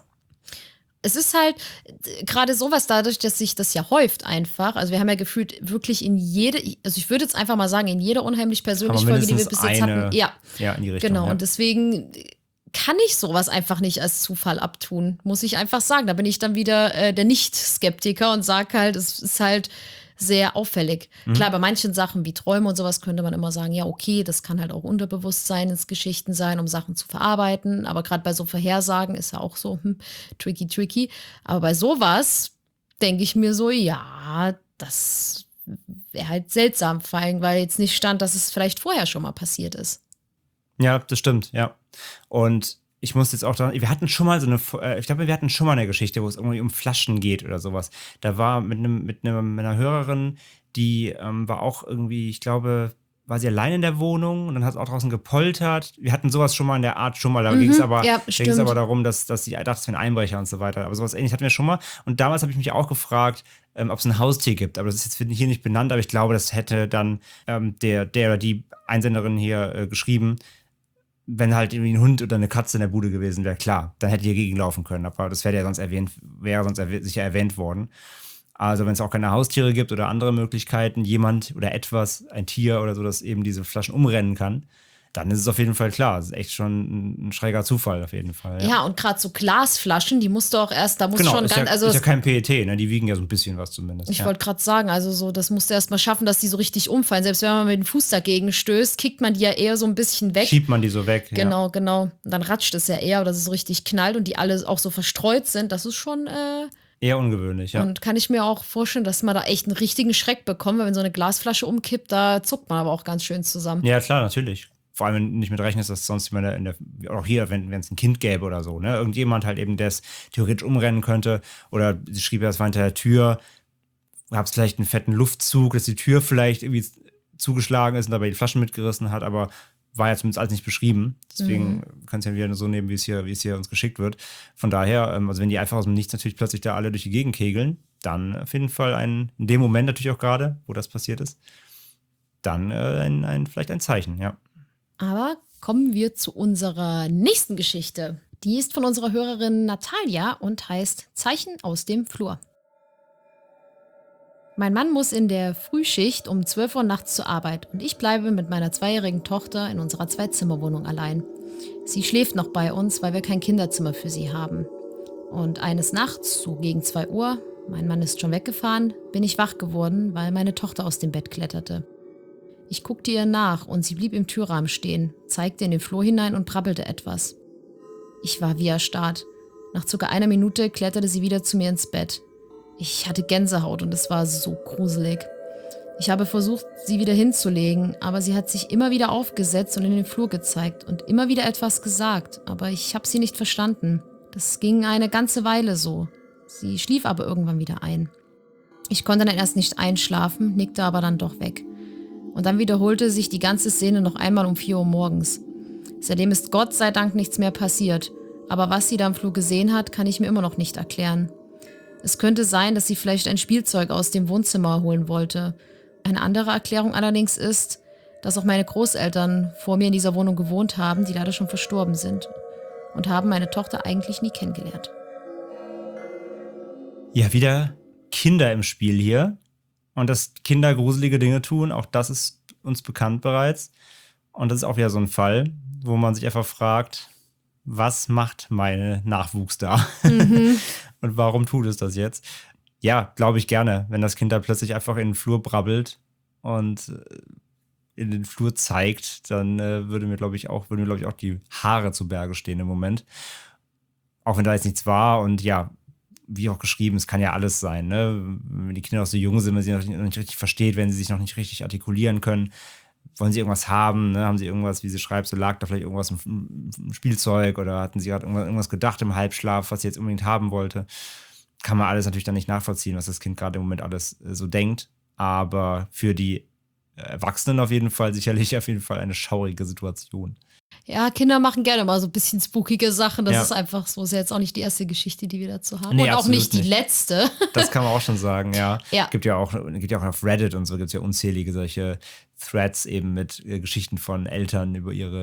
Es ist halt äh, gerade sowas dadurch, dass sich das ja häuft einfach. Also wir haben ja gefühlt wirklich in jede, also ich würde jetzt einfach mal sagen, in jeder unheimlich persönlichen Folge, die wir mindestens bis jetzt eine, hatten. Ja, Ja, in die Richtung. genau. Ja. Und deswegen kann ich sowas einfach nicht als Zufall abtun, muss ich einfach sagen. Da bin ich dann wieder äh, der Nicht-Skeptiker und sage halt, es ist halt sehr auffällig. Mhm. Klar, bei manchen Sachen wie Träume und sowas könnte man immer sagen, ja, okay, das kann halt auch Unterbewusstseinsgeschichten sein, um Sachen zu verarbeiten. Aber gerade bei so Vorhersagen ist ja auch so hm, tricky, tricky. Aber bei sowas denke ich mir so, ja, das wäre halt seltsam, vor allem, weil jetzt nicht stand, dass es vielleicht vorher schon mal passiert ist. Ja, das stimmt, ja. Und ich muss jetzt auch dran, wir hatten schon mal so eine, äh, ich glaube, wir hatten schon mal eine Geschichte, wo es irgendwie um Flaschen geht oder sowas. Da war mit einem, mit einem, mit einer Hörerin, die ähm, war auch irgendwie, ich glaube, war sie allein in der Wohnung und dann hat es auch draußen gepoltert. Wir hatten sowas schon mal in der Art schon mal, da Mhm, ging es aber, ja, da ging's stimmt. aber darum, dass, dass sie dachte, es wäre ein Einbrecher und so weiter. Aber sowas ähnliches hatten wir schon mal. Und damals habe ich mich auch gefragt, ähm, ob es ein Haustier gibt. Aber das ist jetzt hier nicht benannt, aber ich glaube, das hätte dann ähm, der, der oder die Einsenderin hier äh, geschrieben. Wenn halt irgendwie ein Hund oder eine Katze in der Bude gewesen wäre, klar, dann hätte ihr gegenlaufen können. Aber das wäre ja sonst erwähnt, wäre sonst erwäh- sicher erwähnt worden. Also wenn es auch keine Haustiere gibt oder andere Möglichkeiten, jemand oder etwas, ein Tier oder so, das eben diese Flaschen umrennen kann, dann ist es auf jeden Fall klar. Das ist echt schon ein, ein schräger Zufall auf jeden Fall. Ja, und gerade so Glasflaschen, die musst du auch erst, da muss genau, schon ist, ganz, ja, also ist ja das, kein P E T, ne? Die wiegen ja so ein bisschen was zumindest. ich ja. wollte gerade sagen, also so, das musst du erst mal schaffen, dass die so richtig umfallen. Selbst wenn man mit dem Fuß dagegen stößt, kickt man die ja eher so ein bisschen weg. Schiebt man die so weg. Genau, genau. Und dann ratscht es ja eher, dass es so richtig knallt und die alle auch so verstreut sind. Das ist schon, äh, Ja. Eher ungewöhnlich, ja. und kann ich mir auch vorstellen, dass man da echt einen richtigen Schreck bekommt, weil wenn so eine Glasflasche umkippt, da zuckt man aber auch ganz schön zusammen. Ja, klar, natürlich. Vor allem, wenn du nicht mit rechnest, dass sonst jemand in der, auch hier, wenn es ein Kind gäbe oder so, ne? Irgendjemand halt eben, der es theoretisch umrennen könnte. Oder sie schrieb ja, es war hinter der Tür, gab es vielleicht einen fetten Luftzug, dass die Tür vielleicht irgendwie zugeschlagen ist und dabei die Flaschen mitgerissen hat, aber war ja zumindest alles nicht beschrieben. Deswegen mhm. kann es ja wieder so nehmen, wie es hier, wie es hier uns geschickt wird. Von daher, ähm, also wenn die einfach aus dem Nichts natürlich plötzlich da alle durch die Gegend kegeln, dann auf jeden Fall ein, in dem Moment natürlich auch gerade, wo das passiert ist, dann äh, ein, ein, vielleicht ein Zeichen, ja. Aber kommen wir zu unserer nächsten Geschichte. Die ist von unserer Hörerin Natalia und heißt Zeichen aus dem Flur. Mein Mann muss in der Frühschicht um zwölf Uhr nachts zur Arbeit und ich bleibe mit meiner zweijährigen Tochter in unserer Zwei-Zimmer-Wohnung allein. Sie schläft noch bei uns, weil wir kein Kinderzimmer für sie haben. Und eines Nachts, so gegen zwei Uhr, mein Mann ist schon weggefahren, bin ich wach geworden, weil meine Tochter aus dem Bett kletterte. Ich guckte ihr nach und sie blieb im Türrahmen stehen, zeigte in den Flur hinein und brabbelte etwas. Ich war wie erstarrt. Nach circa einer Minute kletterte sie wieder zu mir ins Bett. Ich hatte Gänsehaut und es war so gruselig. Ich habe versucht, sie wieder hinzulegen, aber sie hat sich immer wieder aufgesetzt und in den Flur gezeigt und immer wieder etwas gesagt, aber ich habe sie nicht verstanden. Das ging eine ganze Weile so. Sie schlief aber irgendwann wieder ein. Ich konnte dann erst nicht einschlafen, nickte aber dann doch weg. Und dann wiederholte sich die ganze Szene noch einmal um vier Uhr morgens. Seitdem ist Gott sei Dank nichts mehr passiert. Aber was sie da im Flur gesehen hat, kann ich mir immer noch nicht erklären. Es könnte sein, dass sie vielleicht ein Spielzeug aus dem Wohnzimmer holen wollte. Eine andere Erklärung allerdings ist, dass auch meine Großeltern vor mir in dieser Wohnung gewohnt haben, die leider schon verstorben sind. Und haben meine Tochter eigentlich nie kennengelernt. Ja, wieder Kinder im Spiel hier. Und dass Kinder gruselige Dinge tun, auch das ist uns bekannt bereits. Und das ist auch wieder so ein Fall, wo man sich einfach fragt, was macht mein Nachwuchs da? Mhm. Und warum tut es das jetzt? Ja, glaube ich gerne, wenn das Kind da plötzlich einfach in den Flur brabbelt und in den Flur zeigt, dann äh, würde mir, glaube ich, auch, würden mir, glaube ich, auch die Haare zu Berge stehen im Moment. Auch wenn da jetzt nichts war und ja, wie auch geschrieben, es kann ja alles sein, ne? Wenn die Kinder noch so jung sind, wenn sie noch nicht, noch nicht richtig versteht, wenn sie sich noch nicht richtig artikulieren können, wollen sie irgendwas haben, ne? Haben sie irgendwas, wie sie schreibt, so lag da vielleicht irgendwas im, im Spielzeug oder hatten sie gerade irgendwas, irgendwas gedacht im Halbschlaf, was sie jetzt unbedingt haben wollte. Kann man alles natürlich dann nicht nachvollziehen, was das Kind gerade im Moment alles äh, so denkt, aber für die Erwachsenen auf jeden Fall sicherlich auf jeden Fall eine schaurige Situation. Ja, Kinder machen gerne mal so ein bisschen spookige Sachen. Das Ja. ist einfach so. Ist ja jetzt auch nicht die erste Geschichte, die wir dazu haben. Nee, und auch absolut nicht die nicht. letzte. Das kann man auch schon sagen, ja. Ja. Gibt ja auch, gibt ja auch auf Reddit und so gibt es ja unzählige solche Threads eben mit äh, Geschichten von Eltern über ihre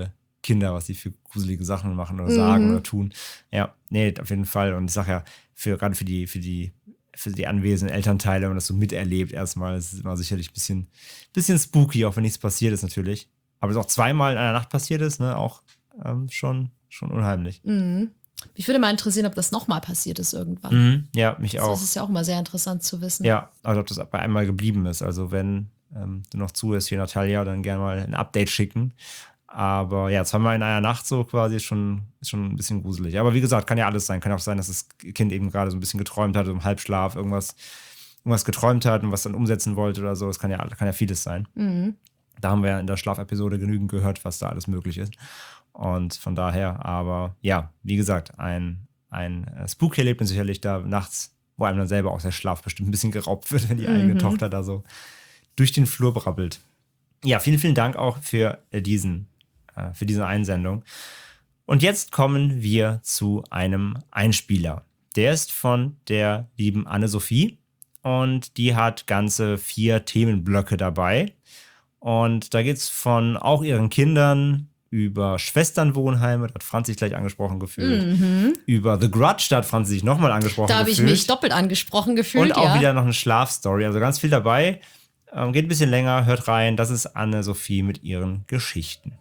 Kinder, was die für gruselige Sachen machen oder sagen Mhm. oder tun. Ja, nee, auf jeden Fall. Und ich sag ja, für, gerade für die, für die, für die anwesenden Elternteile, wenn man das so miterlebt, erstmal, ist es immer sicherlich ein bisschen, bisschen spooky, auch wenn nichts passiert ist natürlich. Aber es auch zweimal in einer Nacht passiert ist, ne, auch ähm, schon, schon unheimlich. Mhm. Mich würde mal interessieren, ob das nochmal passiert ist irgendwann. Mhm. Ja, mich Das auch. ist ja auch immer sehr interessant zu wissen. Ja, also ob das bei einmal geblieben ist. Also wenn ähm, du noch zuhörst hier, Natalia, dann gerne mal ein Update schicken. Aber ja, zweimal in einer Nacht so quasi ist schon, ist schon ein bisschen gruselig. Aber wie gesagt, kann ja alles sein. Kann auch sein, dass das Kind eben gerade so ein bisschen geträumt hat, im Halbschlaf irgendwas, irgendwas geträumt hat und was dann umsetzen wollte oder so. Das kann ja, kann ja vieles sein. Mhm. Da haben wir ja in der Schlafepisode genügend gehört, was da alles möglich ist. Und von daher, aber ja, wie gesagt, ein, ein äh, Spooky-Erlebnis sicherlich da nachts, wo einem dann selber auch der Schlaf bestimmt ein bisschen geraubt wird, wenn die eigene Mhm. Tochter da so durch den Flur brabbelt. Ja, vielen, vielen Dank auch für äh, diesen, äh, für diese Einsendung. Und jetzt kommen wir zu einem Einspieler. Der ist von der lieben Anne-Sophie und die hat ganze vier Themenblöcke dabei. Und da geht es von auch ihren Kindern über Schwesternwohnheime, da hat Franz sich gleich angesprochen gefühlt. Mhm. Über The Grudge, da hat Franz sich nochmal angesprochen Da habe ich gefühlt. mich doppelt angesprochen gefühlt. Und auch ja. wieder noch eine Schlafstory. Also ganz viel dabei. Ähm, geht ein bisschen länger, hört rein. Das ist Anne-Sophie mit ihren Geschichten.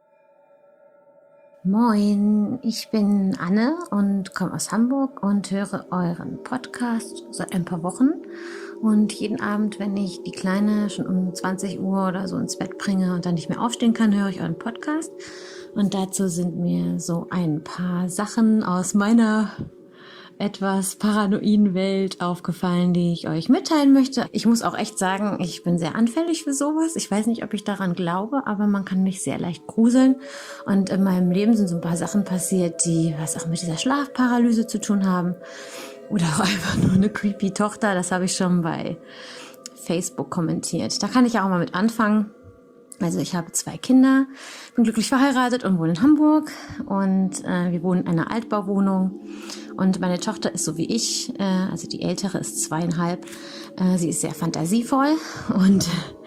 Moin, ich bin Anne und komme aus Hamburg und höre euren Podcast seit ein paar Wochen. Und jeden Abend, wenn ich die Kleine schon um zwanzig Uhr oder so ins Bett bringe und dann nicht mehr aufstehen kann, höre ich euren Podcast. Und dazu sind mir so ein paar Sachen aus meiner etwas paranoiden Welt aufgefallen, die ich euch mitteilen möchte. Ich muss auch echt sagen, ich bin sehr anfällig für sowas. Ich weiß nicht, ob ich daran glaube, aber man kann mich sehr leicht gruseln. Und in meinem Leben sind so ein paar Sachen passiert, die was auch mit dieser Schlafparalyse zu tun haben. Oder auch einfach nur eine creepy Tochter. Das habe ich schon bei Facebook kommentiert. Da kann ich ja auch mal mit anfangen. Also ich habe zwei Kinder, bin glücklich verheiratet und wohne in Hamburg. Und äh, wir wohnen in einer Altbauwohnung. Und meine Tochter ist so wie ich, äh, also die ältere ist zweieinhalb. Äh, sie ist sehr fantasievoll. Und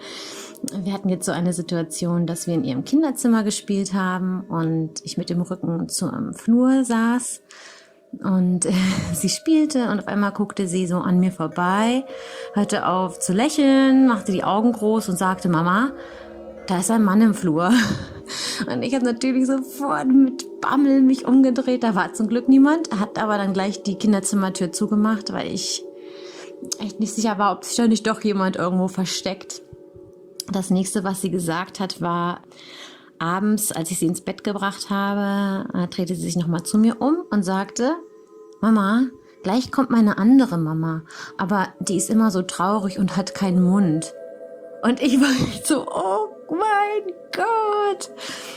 wir hatten jetzt so eine Situation, dass wir in ihrem Kinderzimmer gespielt haben und ich mit dem Rücken zum Flur saß. Und äh, sie spielte und auf einmal guckte sie so an mir vorbei, hörte auf zu lächeln, machte die Augen groß und sagte, Mama, da ist ein Mann im Flur. Und ich habe natürlich sofort mit Bammel mich umgedreht. Da war zum Glück niemand, hat aber dann gleich die Kinderzimmertür zugemacht, weil ich echt nicht sicher war, ob sich da nicht doch jemand irgendwo versteckt. Das nächste, was sie gesagt hat, war, abends, als ich sie ins Bett gebracht habe, äh, drehte sie sich nochmal zu mir um und sagte, Mama, gleich kommt meine andere Mama, aber die ist immer so traurig und hat keinen Mund. Und ich war echt so, oh mein Gott.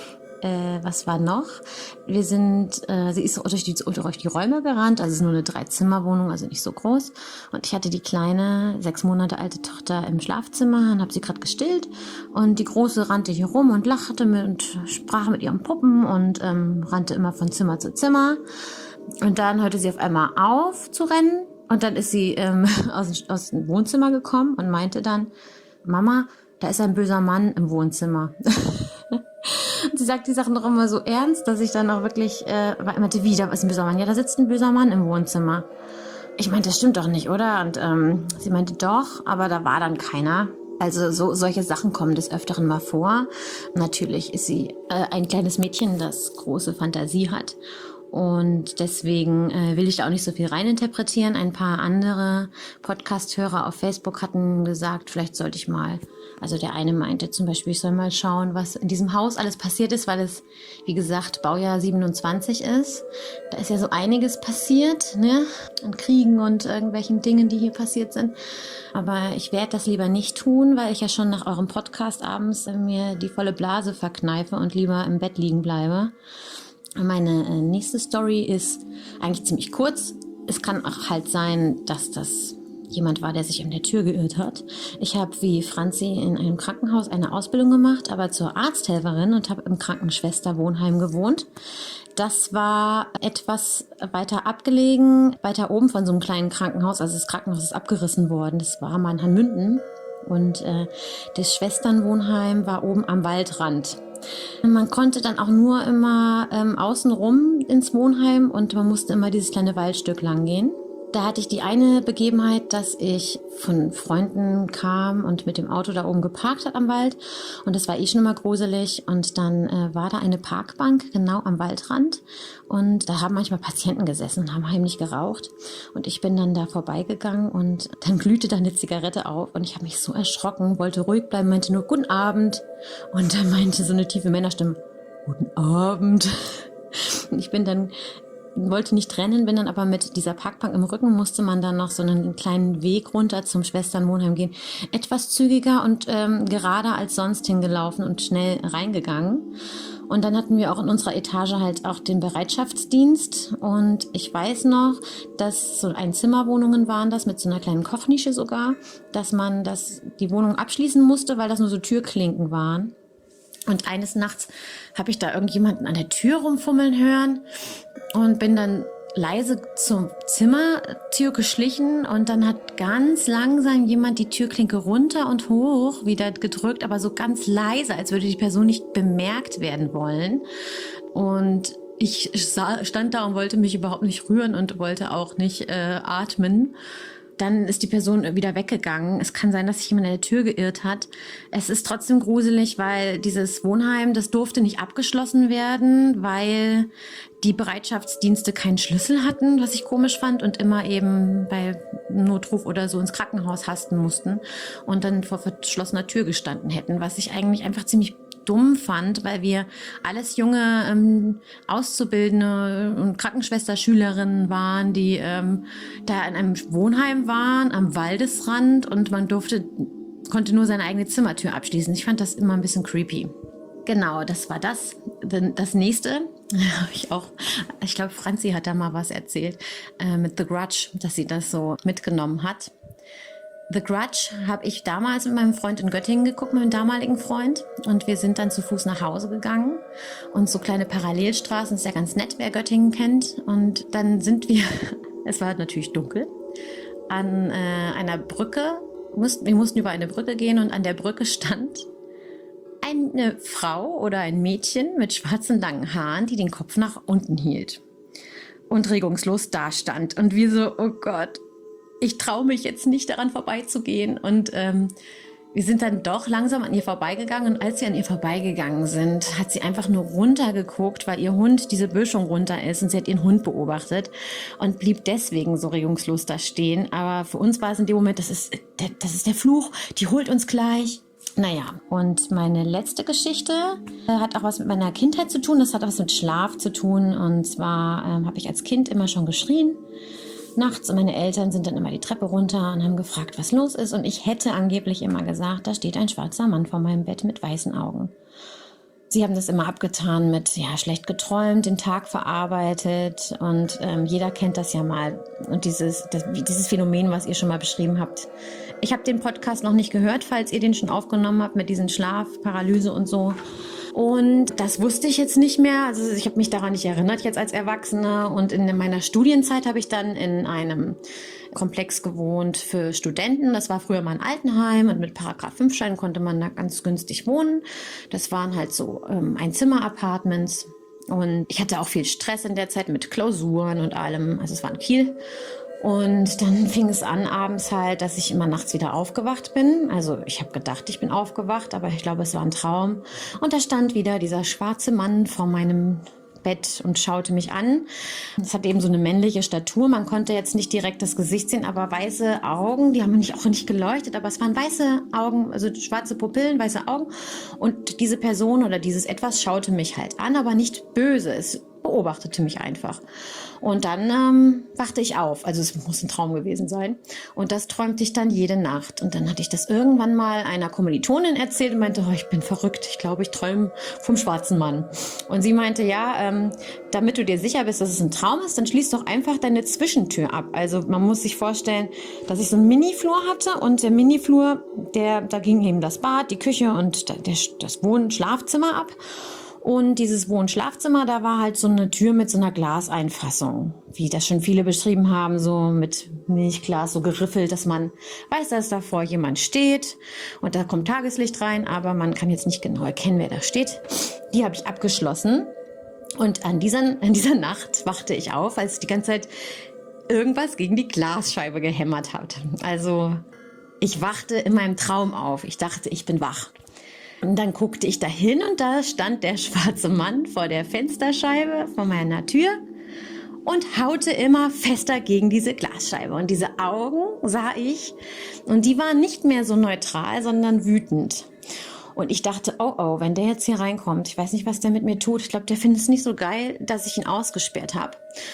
Äh, was war noch? Wir sind, äh, sie ist durch die, durch die Räume gerannt, also es ist nur eine Dreizimmerwohnung, also nicht so groß. Und ich hatte die kleine, sechs Monate alte Tochter im Schlafzimmer und habe sie gerade gestillt. Und die Große rannte hier rum und lachte mit, und sprach mit ihren Puppen und ähm, rannte immer von Zimmer zu Zimmer. Und dann hörte sie auf einmal auf zu rennen. Und dann ist sie ähm, aus, aus dem Wohnzimmer gekommen und meinte dann, Mama, da ist ein böser Mann im Wohnzimmer. Und sie sagt die Sachen doch immer so ernst, dass ich dann auch wirklich äh, meinte, wie, da ist ein böser Mann. Ja, da sitzt ein böser Mann im Wohnzimmer. Ich meinte, das stimmt doch nicht, oder? Und ähm, sie meinte, doch, aber da war dann keiner. Also so solche Sachen kommen des Öfteren mal vor. Natürlich ist sie äh, ein kleines Mädchen, das große Fantasie hat. Und deswegen äh, will ich da auch nicht so viel reininterpretieren. Ein paar andere Podcast-Hörer auf Facebook hatten gesagt, vielleicht sollte ich mal, also der eine meinte zum Beispiel, ich soll mal schauen, was in diesem Haus alles passiert ist, weil es, wie gesagt, Baujahr siebenundzwanzig ist. Da ist ja so einiges passiert, ne, an Kriegen und irgendwelchen Dingen, die hier passiert sind. Aber ich werde das lieber nicht tun, weil ich ja schon nach eurem Podcast abends äh, mir die volle Blase verkneife und lieber im Bett liegen bleibe. Meine äh, nächste Story ist eigentlich ziemlich kurz. Es kann auch halt sein, dass das jemand war, der sich an der Tür geirrt hat. Ich habe wie Franzi in einem Krankenhaus eine Ausbildung gemacht, aber zur Arzthelferin und habe im Krankenschwesterwohnheim gewohnt. Das war etwas weiter abgelegen, weiter oben von so einem kleinen Krankenhaus. Also das Krankenhaus ist abgerissen worden. Das war mal in Hanmünden. Und äh, das Schwesternwohnheim war oben am Waldrand. Man konnte dann auch nur immer ähm, außen rum ins Wohnheim und man musste immer dieses kleine Waldstück lang gehen. Da hatte ich die eine Begebenheit, dass ich von Freunden kam und mit dem Auto da oben geparkt hat am Wald. Und das war eh schon immer gruselig. Und dann äh, war da eine Parkbank genau am Waldrand. Und da haben manchmal Patienten gesessen und haben heimlich geraucht. Und ich bin dann da vorbeigegangen und dann glühte da eine Zigarette auf. Und ich habe mich so erschrocken, wollte ruhig bleiben, meinte nur Guten Abend. Und dann meinte so eine tiefe Männerstimme, Guten Abend. Und ich bin dann... wollte nicht rennen, bin dann aber mit dieser Parkbank im Rücken, musste man dann noch so einen kleinen Weg runter zum Schwesternwohnheim gehen. Etwas zügiger und ähm, gerader als sonst hingelaufen und schnell reingegangen. Und dann hatten wir auch in unserer Etage halt auch den Bereitschaftsdienst. Und ich weiß noch, dass so Einzimmerwohnungen waren das, mit so einer kleinen Kochnische sogar, dass man das, die Wohnung abschließen musste, weil das nur so Türklinken waren. Und eines Nachts habe ich da irgendjemanden an der Tür rumfummeln hören und bin dann leise zur Zimmertür geschlichen und dann hat ganz langsam jemand die Türklinke runter und hoch wieder gedrückt, aber so ganz leise, als würde die Person nicht bemerkt werden wollen. Und ich stand da und wollte mich überhaupt nicht rühren und wollte auch nicht äh, atmen. Dann ist die Person wieder weggegangen. Es kann sein, dass sich jemand an der Tür geirrt hat. Es ist trotzdem gruselig, weil dieses Wohnheim, das durfte nicht abgeschlossen werden, weil die Bereitschaftsdienste keinen Schlüssel hatten, was ich komisch fand, und immer eben bei Notruf oder so ins Krankenhaus hasten mussten und dann vor verschlossener Tür gestanden hätten, was ich eigentlich einfach ziemlich dumm fand, weil wir alles junge ähm, Auszubildende und Krankenschwesterschülerinnen waren, die ähm, da in einem Wohnheim waren, am Waldesrand, und man durfte, konnte nur seine eigene Zimmertür abschließen. Ich fand das immer ein bisschen creepy. Genau, das war das. Das nächste habe ich auch, ich glaube, Franzi hat da mal was erzählt äh, mit The Grudge, dass sie das so mitgenommen hat. The Grudge habe ich damals mit meinem Freund in Göttingen geguckt, mit meinem damaligen Freund. Und wir sind dann zu Fuß nach Hause gegangen. Und so kleine Parallelstraßen, ist ja ganz nett, wer Göttingen kennt. Und dann sind wir, es war natürlich dunkel, an äh, einer Brücke. Mussten, wir mussten über eine Brücke gehen und an der Brücke stand eine Frau oder ein Mädchen mit schwarzen langen Haaren, die den Kopf nach unten hielt und regungslos dastand. Und wir so, oh Gott, ich traue mich jetzt nicht daran vorbeizugehen. Und ähm, wir sind dann doch langsam an ihr vorbeigegangen. Und als wir an ihr vorbeigegangen sind, hat sie einfach nur runtergeguckt, weil ihr Hund diese Böschung runter ist. Und sie hat ihren Hund beobachtet und blieb deswegen so regungslos da stehen. Aber für uns war es in dem Moment, das ist der, das ist der Fluch, die holt uns gleich. Naja, und meine letzte Geschichte äh, hat auch was mit meiner Kindheit zu tun. Das hat auch was mit Schlaf zu tun. Und zwar ähm, habe ich als Kind immer schon geschrien nachts, und meine Eltern sind dann immer die Treppe runter und haben gefragt, was los ist. Und ich hätte angeblich immer gesagt, da steht ein schwarzer Mann vor meinem Bett mit weißen Augen. Sie haben das immer abgetan mit, ja, schlecht geträumt, den Tag verarbeitet, und ähm, jeder kennt das ja mal. Und dieses, das, dieses Phänomen, was ihr schon mal beschrieben habt. Ich habe den Podcast noch nicht gehört, falls ihr den schon aufgenommen habt mit diesen Schlafparalyse und so. Und das wusste ich jetzt nicht mehr. Also ich habe mich daran nicht erinnert jetzt als Erwachsene. Und in meiner Studienzeit habe ich dann in einem Komplex gewohnt für Studenten. Das war früher mal ein Altenheim, und mit Paragraph fünf Schein konnte man da ganz günstig wohnen. Das waren halt so ähm, Einzimmer-Apartments. Und ich hatte auch viel Stress in der Zeit mit Klausuren und allem. Also es war in Kiel. Und dann fing es an abends halt, dass ich immer nachts wieder aufgewacht bin. Also ich habe gedacht, ich bin aufgewacht, aber ich glaube, es war ein Traum. Und da stand wieder dieser schwarze Mann vor meinem Bett und schaute mich an. Es hat eben so eine männliche Statur. Man konnte jetzt nicht direkt das Gesicht sehen, aber weiße Augen, die haben nicht, auch nicht geleuchtet, aber es waren weiße Augen, also schwarze Pupillen, weiße Augen. Und diese Person oder dieses Etwas schaute mich halt an, aber nicht böse. Es beobachtete mich einfach. Und dann ähm, wachte ich auf. Also es muss ein Traum gewesen sein. Und das träumte ich dann jede Nacht. Und dann hatte ich das irgendwann mal einer Kommilitonin erzählt und meinte, oh, ich bin verrückt. Ich glaube, ich träume vom schwarzen Mann. Und sie meinte, ja, ähm, damit du dir sicher bist, dass es ein Traum ist, dann schließ doch einfach deine Zwischentür ab. Also man muss sich vorstellen, dass ich so einen Miniflur hatte, und der Miniflur, der, da ging eben das Bad, die Küche und der, das Wohn- Schlafzimmer ab. Und dieses Wohn-Schlafzimmer, da war halt so eine Tür mit so einer Glaseinfassung, wie das schon viele beschrieben haben, so mit Milchglas, so geriffelt, dass man weiß, dass davor jemand steht und da kommt Tageslicht rein, aber man kann jetzt nicht genau erkennen, wer da steht. Die habe ich abgeschlossen und an dieser, an dieser Nacht wachte ich auf, als die ganze Zeit irgendwas gegen die Glasscheibe gehämmert hat. Also ich wachte in meinem Traum auf. Ich dachte, ich bin wach. Und dann guckte ich dahin und da stand der schwarze Mann vor der Fensterscheibe von meiner Tür und haute immer fester gegen diese Glasscheibe. Und diese Augen sah ich und die waren nicht mehr so neutral, sondern wütend. Und ich dachte, oh oh, wenn der jetzt hier reinkommt, ich weiß nicht, was der mit mir tut. Ich glaube, der findet es nicht so geil, dass ich ihn ausgesperrt habe.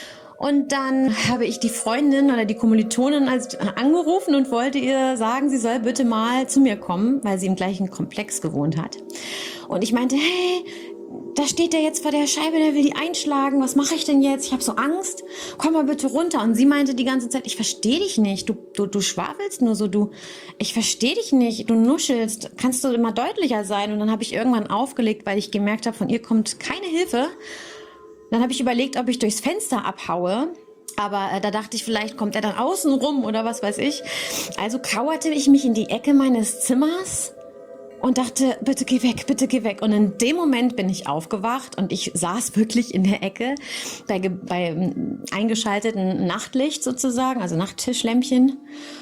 Und dann habe ich die Freundin oder die Kommilitonin angerufen und wollte ihr sagen, sie soll bitte mal zu mir kommen, weil sie im gleichen Komplex gewohnt hat. Und ich meinte, hey, da steht der jetzt vor der Scheibe, der will die einschlagen. Was mache ich denn jetzt? Ich habe so Angst. Komm mal bitte runter. Und sie meinte die ganze Zeit, ich verstehe dich nicht. Du, du, du schwafelst nur so. Du, ich verstehe dich nicht. Du nuschelst. Kannst du immer deutlicher sein? Und dann habe ich irgendwann aufgelegt, weil ich gemerkt habe, von ihr kommt keine Hilfe. Dann habe ich überlegt, ob ich durchs Fenster abhaue. Aber äh, da dachte ich, vielleicht kommt er dann außen rum oder was weiß ich. Also kauerte ich mich in die Ecke meines Zimmers und dachte, bitte geh weg, bitte geh weg. Und in dem Moment bin ich aufgewacht und ich saß wirklich in der Ecke bei, bei ähm, eingeschalteten Nachtlicht sozusagen, also Nachttischlämpchen,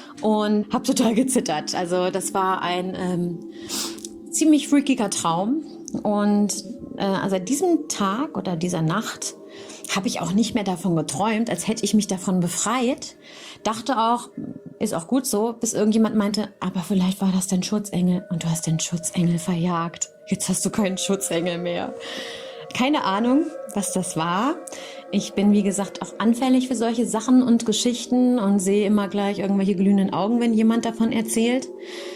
und habe total gezittert. Also das war ein ähm, ziemlich freakiger Traum. Und äh, seit diesem Tag oder dieser Nacht habe ich auch nicht mehr davon geträumt, als hätte ich mich davon befreit. Dachte auch, ist auch gut so, bis irgendjemand meinte, aber vielleicht war das dein Schutzengel und du hast den Schutzengel verjagt. Jetzt hast du keinen Schutzengel mehr. Keine Ahnung, was das war. Ich bin, wie gesagt, auch anfällig für solche Sachen und Geschichten und sehe immer gleich irgendwelche glühenden Augen, wenn jemand davon erzählt.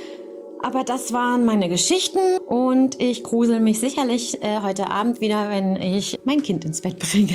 Aber das waren meine Geschichten und ich grusel mich sicherlich äh, heute Abend wieder, wenn ich mein Kind ins Bett bringe.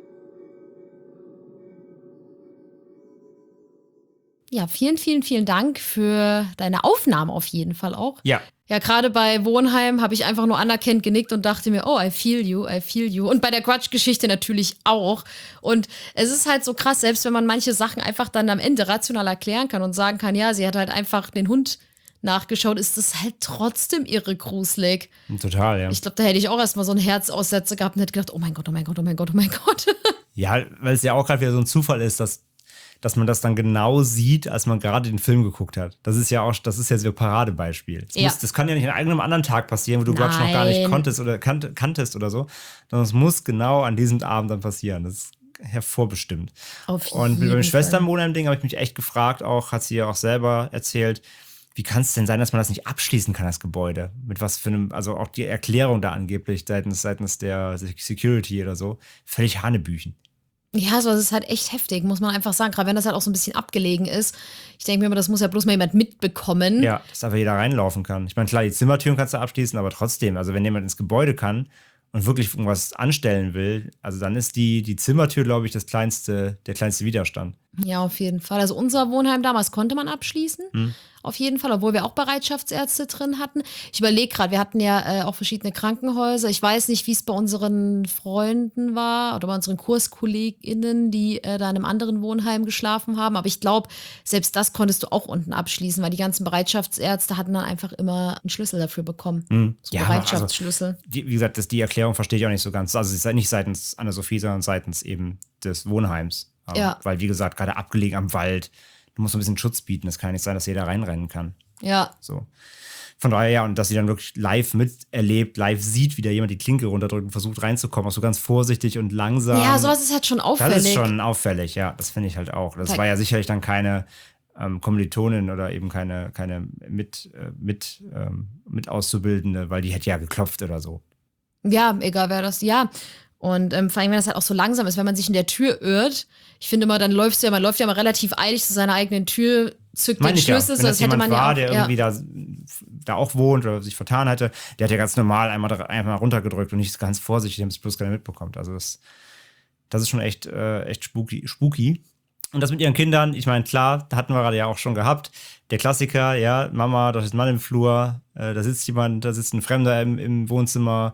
Ja, vielen, vielen, vielen Dank für deine Aufnahme auf jeden Fall auch. Ja. Ja, gerade bei Wohnheim habe ich einfach nur anerkennend genickt und dachte mir, oh, I feel you, I feel you. Und bei der Quatschgeschichte natürlich auch. Und es ist halt so krass, selbst wenn man manche Sachen einfach dann am Ende rational erklären kann und sagen kann, ja, sie hat halt einfach den Hund nachgeschaut, ist das halt trotzdem irre gruselig. Total, ja. Ich glaube, da hätte ich auch erstmal so einen Herzaussetzer gehabt und hätte gedacht, oh mein Gott, oh mein Gott, oh mein Gott, oh mein Gott. Ja, weil es ja auch gerade wieder so ein Zufall ist, dass, dass man das dann genau sieht, als man gerade den Film geguckt hat. Das ist ja auch, das ist ja so ein Paradebeispiel. Das, Ja. muss, das kann ja nicht an einem anderen Tag passieren, wo du Quatsch noch gar nicht Nein. konntest oder kannt, kanntest oder so, sondern es muss genau an diesem Abend dann passieren. Das ist hervorbestimmt. Auf Und mit jeden meinem Fall. Schwesternwohnheim-Ding habe ich mich echt gefragt, auch hat sie ja auch selber erzählt, wie kann es denn sein, dass man das nicht abschließen kann, das Gebäude? Mit was für einem, also auch die Erklärung da angeblich seitens, seitens der Security oder so, völlig Hanebüchen. Ja, so, das ist halt echt heftig, muss man einfach sagen. Gerade wenn das halt auch so ein bisschen abgelegen ist. Ich denke mir immer, das muss ja bloß mal jemand mitbekommen. Ja, dass einfach jeder reinlaufen kann. Ich meine, klar, die Zimmertüren kannst du abschließen, aber trotzdem, also wenn jemand ins Gebäude kann und wirklich irgendwas anstellen will, also dann ist die, die Zimmertür, glaube ich, das kleinste, der kleinste Widerstand. Ja, auf jeden Fall. Also unser Wohnheim damals konnte man abschließen. Hm. Auf jeden Fall, obwohl wir auch Bereitschaftsärzte drin hatten. Ich überlege gerade, wir hatten ja äh, auch verschiedene Krankenhäuser. Ich weiß nicht, wie es bei unseren Freunden war oder bei unseren KurskollegInnen, die äh, da in einem anderen Wohnheim geschlafen haben. Aber ich glaube, selbst das konntest du auch unten abschließen, weil die ganzen Bereitschaftsärzte hatten dann einfach immer einen Schlüssel dafür bekommen. Hm. So Ja, Bereitschaftsschlüssel. Die, wie gesagt, das, die Erklärung verstehe ich auch nicht so ganz. Also es ist nicht seitens Anna-Sophie, sondern seitens eben des Wohnheims. Ähm, Ja. Weil, wie gesagt, gerade abgelegen am Wald, du musst ein bisschen Schutz bieten. Es kann nicht sein, dass jeder reinrennen kann. Ja. So. Von daher, ja, und dass sie dann wirklich live miterlebt, live sieht, wie da jemand die Klinke runterdrückt und versucht reinzukommen, auch so ganz vorsichtig und langsam. Ja, sowas ist halt schon auffällig. Das ist schon auffällig, ja, das finde ich halt auch. Das Weil- war ja sicherlich dann keine ähm, Kommilitonin oder eben keine, keine mit, äh, mit, ähm, mit Auszubildende, weil die hätte ja geklopft oder so. Ja, egal wer das, ja. Und ähm, vor allem, wenn das halt auch so langsam ist, wenn man sich in der Tür irrt. Ich finde immer, dann läufst du ja, man läuft ja mal relativ eilig zu seiner eigenen Tür, zückt den Meine ich ja, Schlüssel, wenn so das das hätte jemand man war, ja auch. der ja. irgendwie da, da auch wohnt oder sich vertan hatte, der hat ja ganz normal einmal, da- einmal runtergedrückt und nicht ganz vorsichtig, damit es bloß keiner mitbekommt. Also das, das ist schon echt, äh, echt spooky, spooky. Und das mit ihren Kindern, ich meine, klar, hatten wir gerade ja auch schon gehabt. Der Klassiker, ja, Mama, da ist ein Mann im Flur, äh, da sitzt jemand, da sitzt ein Fremder im, im Wohnzimmer.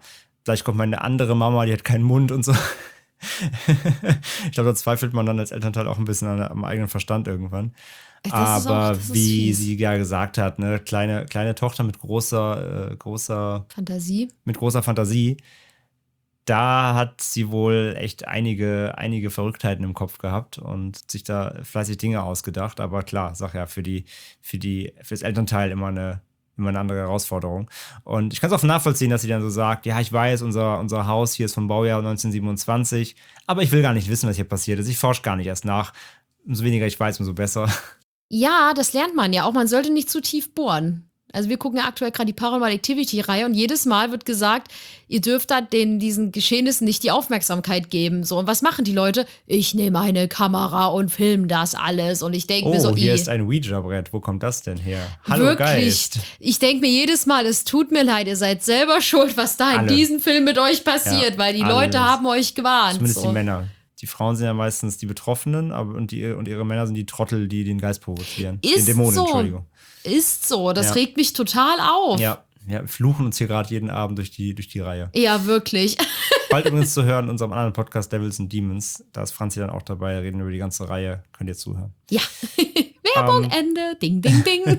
Vielleicht kommt meine andere Mama, die hat keinen Mund und so. Ich glaube, da zweifelt man dann als Elternteil auch ein bisschen an, am eigenen Verstand irgendwann. Das ist Aber auch- das ist wie fies. sie ja gesagt hat, ne, kleine, kleine Tochter mit großer, äh, großer, Fantasie. mit großer Fantasie, da hat sie wohl echt einige, einige Verrücktheiten im Kopf gehabt und sich da fleißig Dinge ausgedacht. Aber klar, sag ja, für die, für die, für das Elternteil immer eine, immer eine andere Herausforderung. Und ich kann es auch nachvollziehen, dass sie dann so sagt, ja, ich weiß, unser, unser Haus hier ist vom Baujahr neunzehnhundertsiebenundzwanzig, aber ich will gar nicht wissen, was hier passiert ist. Ich forsche gar nicht erst nach. Umso weniger ich weiß, umso besser. Ja, das lernt man ja auch. Man sollte nicht zu tief bohren. Also wir gucken ja aktuell gerade die Paranormal Activity-Reihe und jedes Mal wird gesagt, ihr dürft da den, diesen Geschehnissen nicht die Aufmerksamkeit geben. So, und was machen die Leute? Ich nehme eine Kamera und filme das alles. Und ich denke Oh, mir so, hier ih, ist ein Ouija-Brett. Wo kommt das denn her? Hallo wirklich. Geist. Ich denke mir jedes Mal, es tut mir leid, ihr seid selber schuld, was da in Alle. diesem Film mit euch passiert, Ja, weil die alles. Leute haben euch gewarnt. Zumindest so. die Männer. Die Frauen sind ja meistens die Betroffenen, aber und, die, und ihre Männer sind die Trottel, die den Geist provozieren. Ist den Dämonen, so. Entschuldigung. Ist so, das Ja. regt mich total auf. Ja, ja, wir fluchen uns hier gerade jeden Abend durch die, durch die Reihe. Ja, wirklich. Bald übrigens zu hören in unserem anderen Podcast Devils and Demons. Da ist Franzi dann auch dabei, reden über die ganze Reihe. Könnt ihr zuhören. Ja. Werbung, Ähm. Ende. Ding, ding, ding.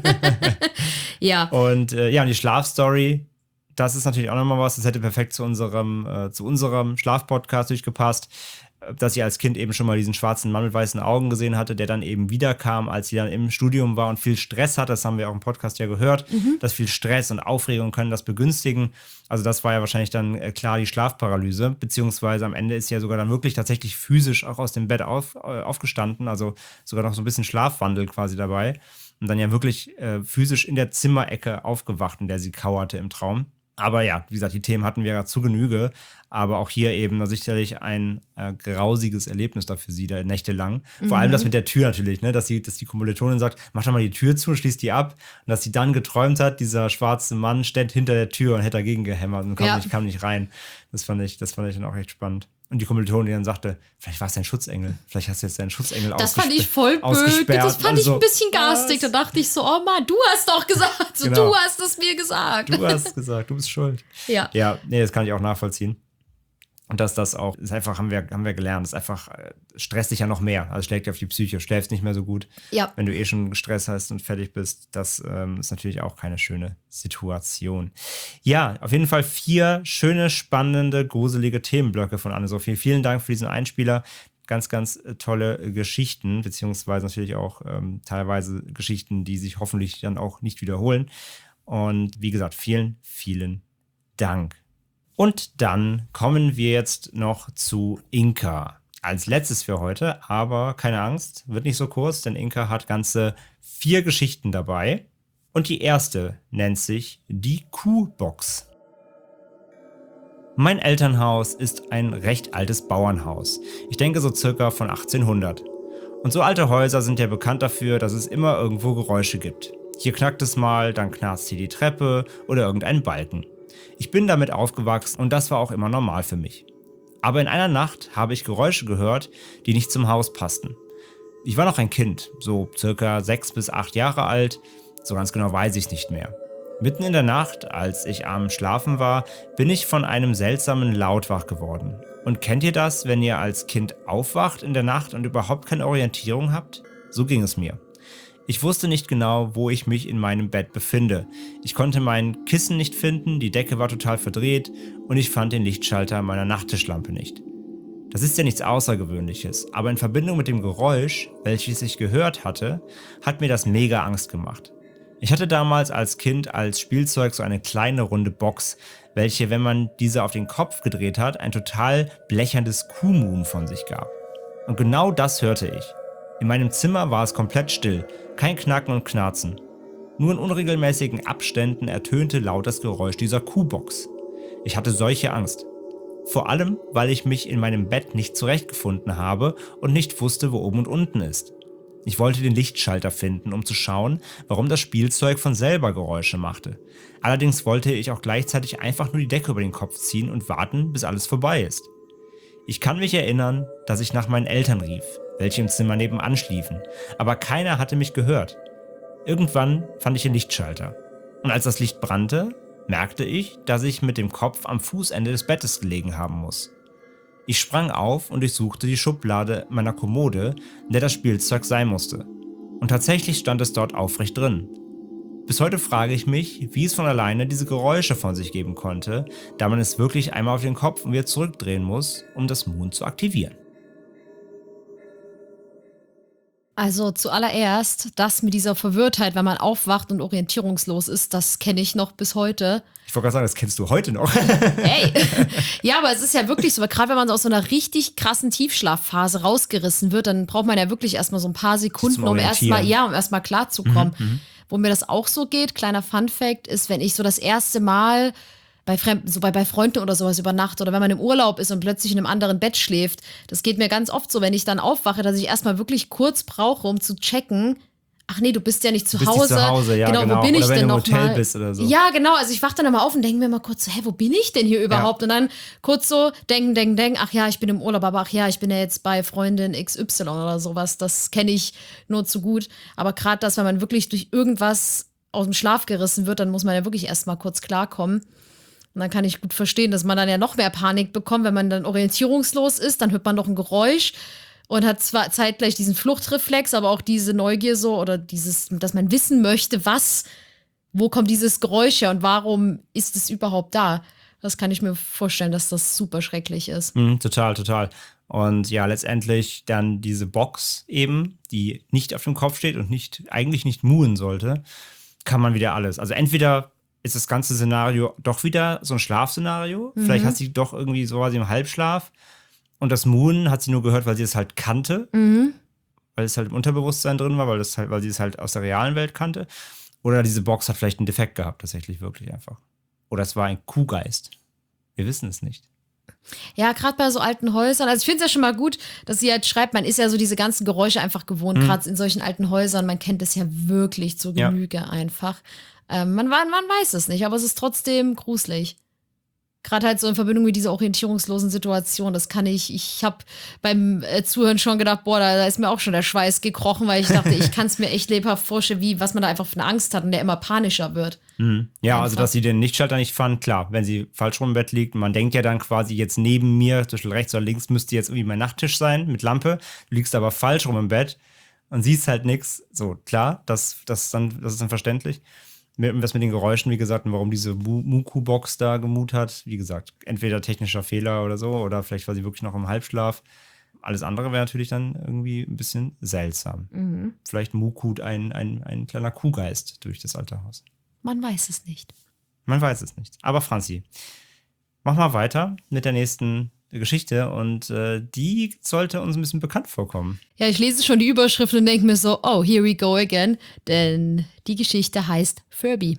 Ja. Und äh, ja, und die Schlafstory, das ist natürlich auch nochmal was, das hätte perfekt zu unserem, äh, zu unserem Schlafpodcast durchgepasst, äh, dass sie als Kind eben schon mal diesen schwarzen Mann mit weißen Augen gesehen hatte, der dann eben wiederkam, als sie dann im Studium war und viel Stress hatte. Das haben wir auch im Podcast ja gehört, dass viel Stress und Aufregung können das begünstigen. Also das war ja wahrscheinlich dann äh, klar die Schlafparalyse, beziehungsweise am Ende ist sie ja sogar dann wirklich tatsächlich physisch auch aus dem Bett auf, äh, aufgestanden, also sogar noch so ein bisschen Schlafwandel quasi dabei und dann ja wirklich äh, physisch in der Zimmerecke aufgewacht, in der sie kauerte im Traum. Aber ja, wie gesagt, die Themen hatten wir ja zu Genüge. Aber auch hier eben sicherlich ein äh, grausiges Erlebnis da für sie, da nächtelang. Vor allem das mit der Tür natürlich, ne? dass, sie, dass die Kommilitonin sagt, mach doch mal die Tür zu, schließ die ab. Und dass sie dann geträumt hat, dieser schwarze Mann steht hinter der Tür und hätte dagegen gehämmert und kam, Ja. nicht, kam nicht rein. Das fand ich, das fand ich dann auch echt spannend. Und die Kommilitonin, die dann sagte, vielleicht war es dein Schutzengel. Vielleicht hast du jetzt deinen Schutzengel Das fand ich ausgespe- voll blöd. ausgesperrt. Das fand ich Also, ein bisschen garstig. Da was? dachte ich so, oh Mann, du hast doch gesagt. So, Genau. Du hast es mir gesagt. Du hast gesagt, du bist schuld. Ja. Ja, nee, das kann ich auch nachvollziehen. Und dass das auch, ist einfach, haben wir, haben wir gelernt, das ist einfach, äh, stresst dich ja noch mehr. Also schlägt dir auf die Psyche, schläfst nicht mehr so gut. Ja. Wenn du eh schon Stress hast und fertig bist, das ähm, ist natürlich auch keine schöne Situation. Ja, auf jeden Fall vier schöne, spannende, gruselige Themenblöcke von Anne-Sophie. Vielen Dank für diesen Einspieler. Ganz, ganz äh, tolle äh, Geschichten, beziehungsweise natürlich auch ähm, teilweise Geschichten, die sich hoffentlich dann auch nicht wiederholen. Und wie gesagt, vielen, vielen Dank. Und dann kommen wir jetzt noch zu Inka. Als letztes für heute, aber keine Angst, wird nicht so kurz, denn Inka hat ganze vier Geschichten dabei. Und die erste nennt sich die Kuhbox. Mein Elternhaus ist ein recht altes Bauernhaus. Ich denke so circa von achtzehnhundert. Und so alte Häuser sind ja bekannt dafür, dass es immer irgendwo Geräusche gibt. Hier knackt es mal, dann knarzt hier die Treppe oder irgendein Balken. Ich bin damit aufgewachsen und das war auch immer normal für mich. Aber in einer Nacht habe ich Geräusche gehört, die nicht zum Haus passten. Ich war noch ein Kind, so circa sechs bis acht Jahre alt, so ganz genau weiß ich es nicht mehr. Mitten in der Nacht, als ich am Schlafen war, bin ich von einem seltsamen Laut wach geworden. Und kennt ihr das, wenn ihr als Kind aufwacht in der Nacht und überhaupt keine Orientierung habt? So ging es mir. Ich wusste nicht genau, wo ich mich in meinem Bett befinde. Ich konnte mein Kissen nicht finden, die Decke war total verdreht und ich fand den Lichtschalter meiner Nachttischlampe nicht. Das ist ja nichts Außergewöhnliches, aber in Verbindung mit dem Geräusch, welches ich gehört hatte, hat mir das mega Angst gemacht. Ich hatte damals als Kind als Spielzeug so eine kleine runde Box, welche, wenn man diese auf den Kopf gedreht hat, ein total blecherndes Kuhmuhn von sich gab. Und genau das hörte ich. In meinem Zimmer war es komplett still, kein Knacken und Knarzen. Nur in unregelmäßigen Abständen ertönte laut das Geräusch dieser Kuhbox. Ich hatte solche Angst. Vor allem, weil ich mich in meinem Bett nicht zurechtgefunden habe und nicht wusste, wo oben und unten ist. Ich wollte den Lichtschalter finden, um zu schauen, warum das Spielzeug von selber Geräusche machte. Allerdings wollte ich auch gleichzeitig einfach nur die Decke über den Kopf ziehen und warten, bis alles vorbei ist. Ich kann mich erinnern, dass ich nach meinen Eltern rief, welche im Zimmer nebenan schliefen, aber keiner hatte mich gehört. Irgendwann fand ich den Lichtschalter. Und als das Licht brannte, merkte ich, dass ich mit dem Kopf am Fußende des Bettes gelegen haben muss. Ich sprang auf und durchsuchte die Schublade meiner Kommode, in der das Spielzeug sein musste. Und tatsächlich stand es dort aufrecht drin. Bis heute frage ich mich, wie es von alleine diese Geräusche von sich geben konnte, da man es wirklich einmal auf den Kopf und wieder zurückdrehen muss, um das Moon zu aktivieren. Also zuallererst, das mit dieser Verwirrtheit, wenn man aufwacht und orientierungslos ist, das kenne ich noch bis heute. Ich wollte gerade sagen, das kennst du heute noch. Hey, ja, aber es ist ja wirklich so, weil gerade wenn man so aus so einer richtig krassen Tiefschlafphase rausgerissen wird, dann braucht man ja wirklich erstmal so ein paar Sekunden, Zum um erstmal, Orientieren. ja, um erstmal klarzukommen. Mhm, Wo mir das auch so geht, kleiner Funfact, ist, wenn ich so das erste Mal bei Fremden, so bei, bei Freunden oder sowas übernachte oder wenn man im Urlaub ist und plötzlich in einem anderen Bett schläft, das geht mir ganz oft so, wenn ich dann aufwache, dass ich erstmal wirklich kurz brauche, um zu checken, ach nee, du bist ja nicht zu Du bist nicht Hause. zu Hause, ja, genau, genau. Wo bin Oder ich wenn denn du im noch Hotel mal? bist oder so. Ja, genau, also ich wache dann immer auf und denke mir mal kurz so, hä, wo bin ich denn hier überhaupt? Ja. Und dann kurz so denken, denken, denken, ach ja, ich bin im Urlaub, aber ach ja, ich bin ja jetzt bei Freundin X Y oder sowas, das kenne ich nur zu gut. Aber gerade das, wenn man wirklich durch irgendwas aus dem Schlaf gerissen wird, dann muss man ja wirklich erstmal kurz klarkommen. Und dann kann ich gut verstehen, dass man dann ja noch mehr Panik bekommt, wenn man dann orientierungslos ist, dann hört man noch ein Geräusch und hat zwar zeitgleich diesen Fluchtreflex, aber auch diese Neugier so oder dieses, dass man wissen möchte, was, wo kommt dieses Geräusch her und warum ist es überhaupt da? Das kann ich mir vorstellen, dass das super schrecklich ist. Mhm, total, total. Und ja, letztendlich dann diese Box eben, die nicht auf dem Kopf steht und nicht, eigentlich nicht moonen sollte, kann man wieder alles. Also entweder ist das ganze Szenario doch wieder so ein Schlafszenario. Mhm. Vielleicht hat sie doch irgendwie so quasi im Halbschlaf. Und das Moon hat sie nur gehört, weil sie es halt kannte. Mhm. Weil es halt im Unterbewusstsein drin war, weil, das halt, weil sie es halt aus der realen Welt kannte. Oder diese Box hat vielleicht einen Defekt gehabt, tatsächlich wirklich einfach. Oder es war ein Kuhgeist. Wir wissen es nicht. Ja, gerade bei so alten Häusern. Also ich finde es ja schon mal gut, dass sie halt schreibt, man ist ja so diese ganzen Geräusche einfach gewohnt, Mhm. gerade in solchen alten Häusern. Man kennt es ja wirklich zur Ja. Genüge einfach. Ähm, man, man weiß es nicht, aber es ist trotzdem gruselig. Gerade halt so in Verbindung mit dieser orientierungslosen Situation, das kann ich, ich habe beim äh, Zuhören schon gedacht, boah, da, da ist mir auch schon der Schweiß gekrochen, weil ich dachte, ich kann es mir echt lebhaft vorstellen, wie, was man da einfach für eine Angst hat und der immer panischer wird. Mhm. Ja, Einfach. also dass sie den Lichtschalter nicht fand, klar, wenn sie falsch rum im Bett liegt, man denkt ja dann quasi jetzt neben mir, zwischen rechts oder links müsste jetzt irgendwie mein Nachttisch sein mit Lampe, du liegst aber falsch rum im Bett und siehst halt nichts. So, klar, das, das, ist dann, das ist dann verständlich. Mit, was mit den Geräuschen, wie gesagt, und warum diese Mu- Muku-Box da gemut hat, wie gesagt, entweder technischer Fehler oder so, oder vielleicht war sie wirklich noch im Halbschlaf. Alles andere wäre natürlich dann irgendwie ein bisschen seltsam. Mhm. Vielleicht mukut ein, ein, ein kleiner Kuhgeist durch das alte Haus. Man weiß es nicht. Man weiß es nicht. Aber Franzi, mach mal weiter mit der nächsten Geschichte und äh, die sollte uns ein bisschen bekannt vorkommen. Ja, ich lese schon die Überschrift und denke mir so, oh, here we go again. Denn die Geschichte heißt Furby.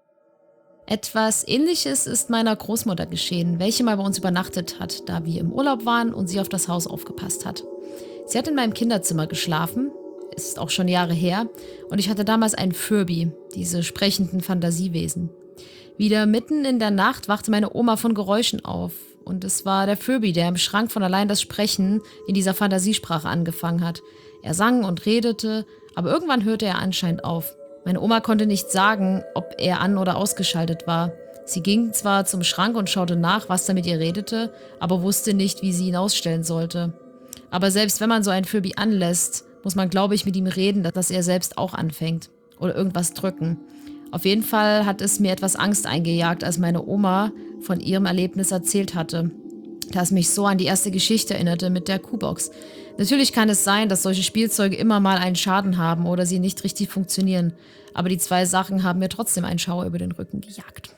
Etwas Ähnliches ist meiner Großmutter geschehen, welche mal bei uns übernachtet hat, da wir im Urlaub waren und sie auf das Haus aufgepasst hat. Sie hat in meinem Kinderzimmer geschlafen, ist auch schon Jahre her, und ich hatte damals einen Furby, diese sprechenden Fantasiewesen. Wieder mitten in der Nacht wachte meine Oma von Geräuschen auf. Und es war der Furby, der im Schrank von allein das Sprechen in dieser Fantasiesprache angefangen hat. Er sang und redete, aber irgendwann hörte er anscheinend auf. Meine Oma konnte nicht sagen, ob er an- oder ausgeschaltet war. Sie ging zwar zum Schrank und schaute nach, was da mit ihr redete, aber wusste nicht, wie sie ihn ausstellen sollte. Aber selbst wenn man so einen Furby anlässt, muss man, glaube ich, mit ihm reden, dass er selbst auch anfängt. Oder irgendwas drücken. Auf jeden Fall hat es mir etwas Angst eingejagt, als meine Oma von ihrem Erlebnis erzählt hatte, das mich so an die erste Geschichte erinnerte mit der Kuhbox. Natürlich kann es sein, dass solche Spielzeuge immer mal einen Schaden haben oder sie nicht richtig funktionieren, aber die zwei Sachen haben mir trotzdem einen Schauer über den Rücken gejagt.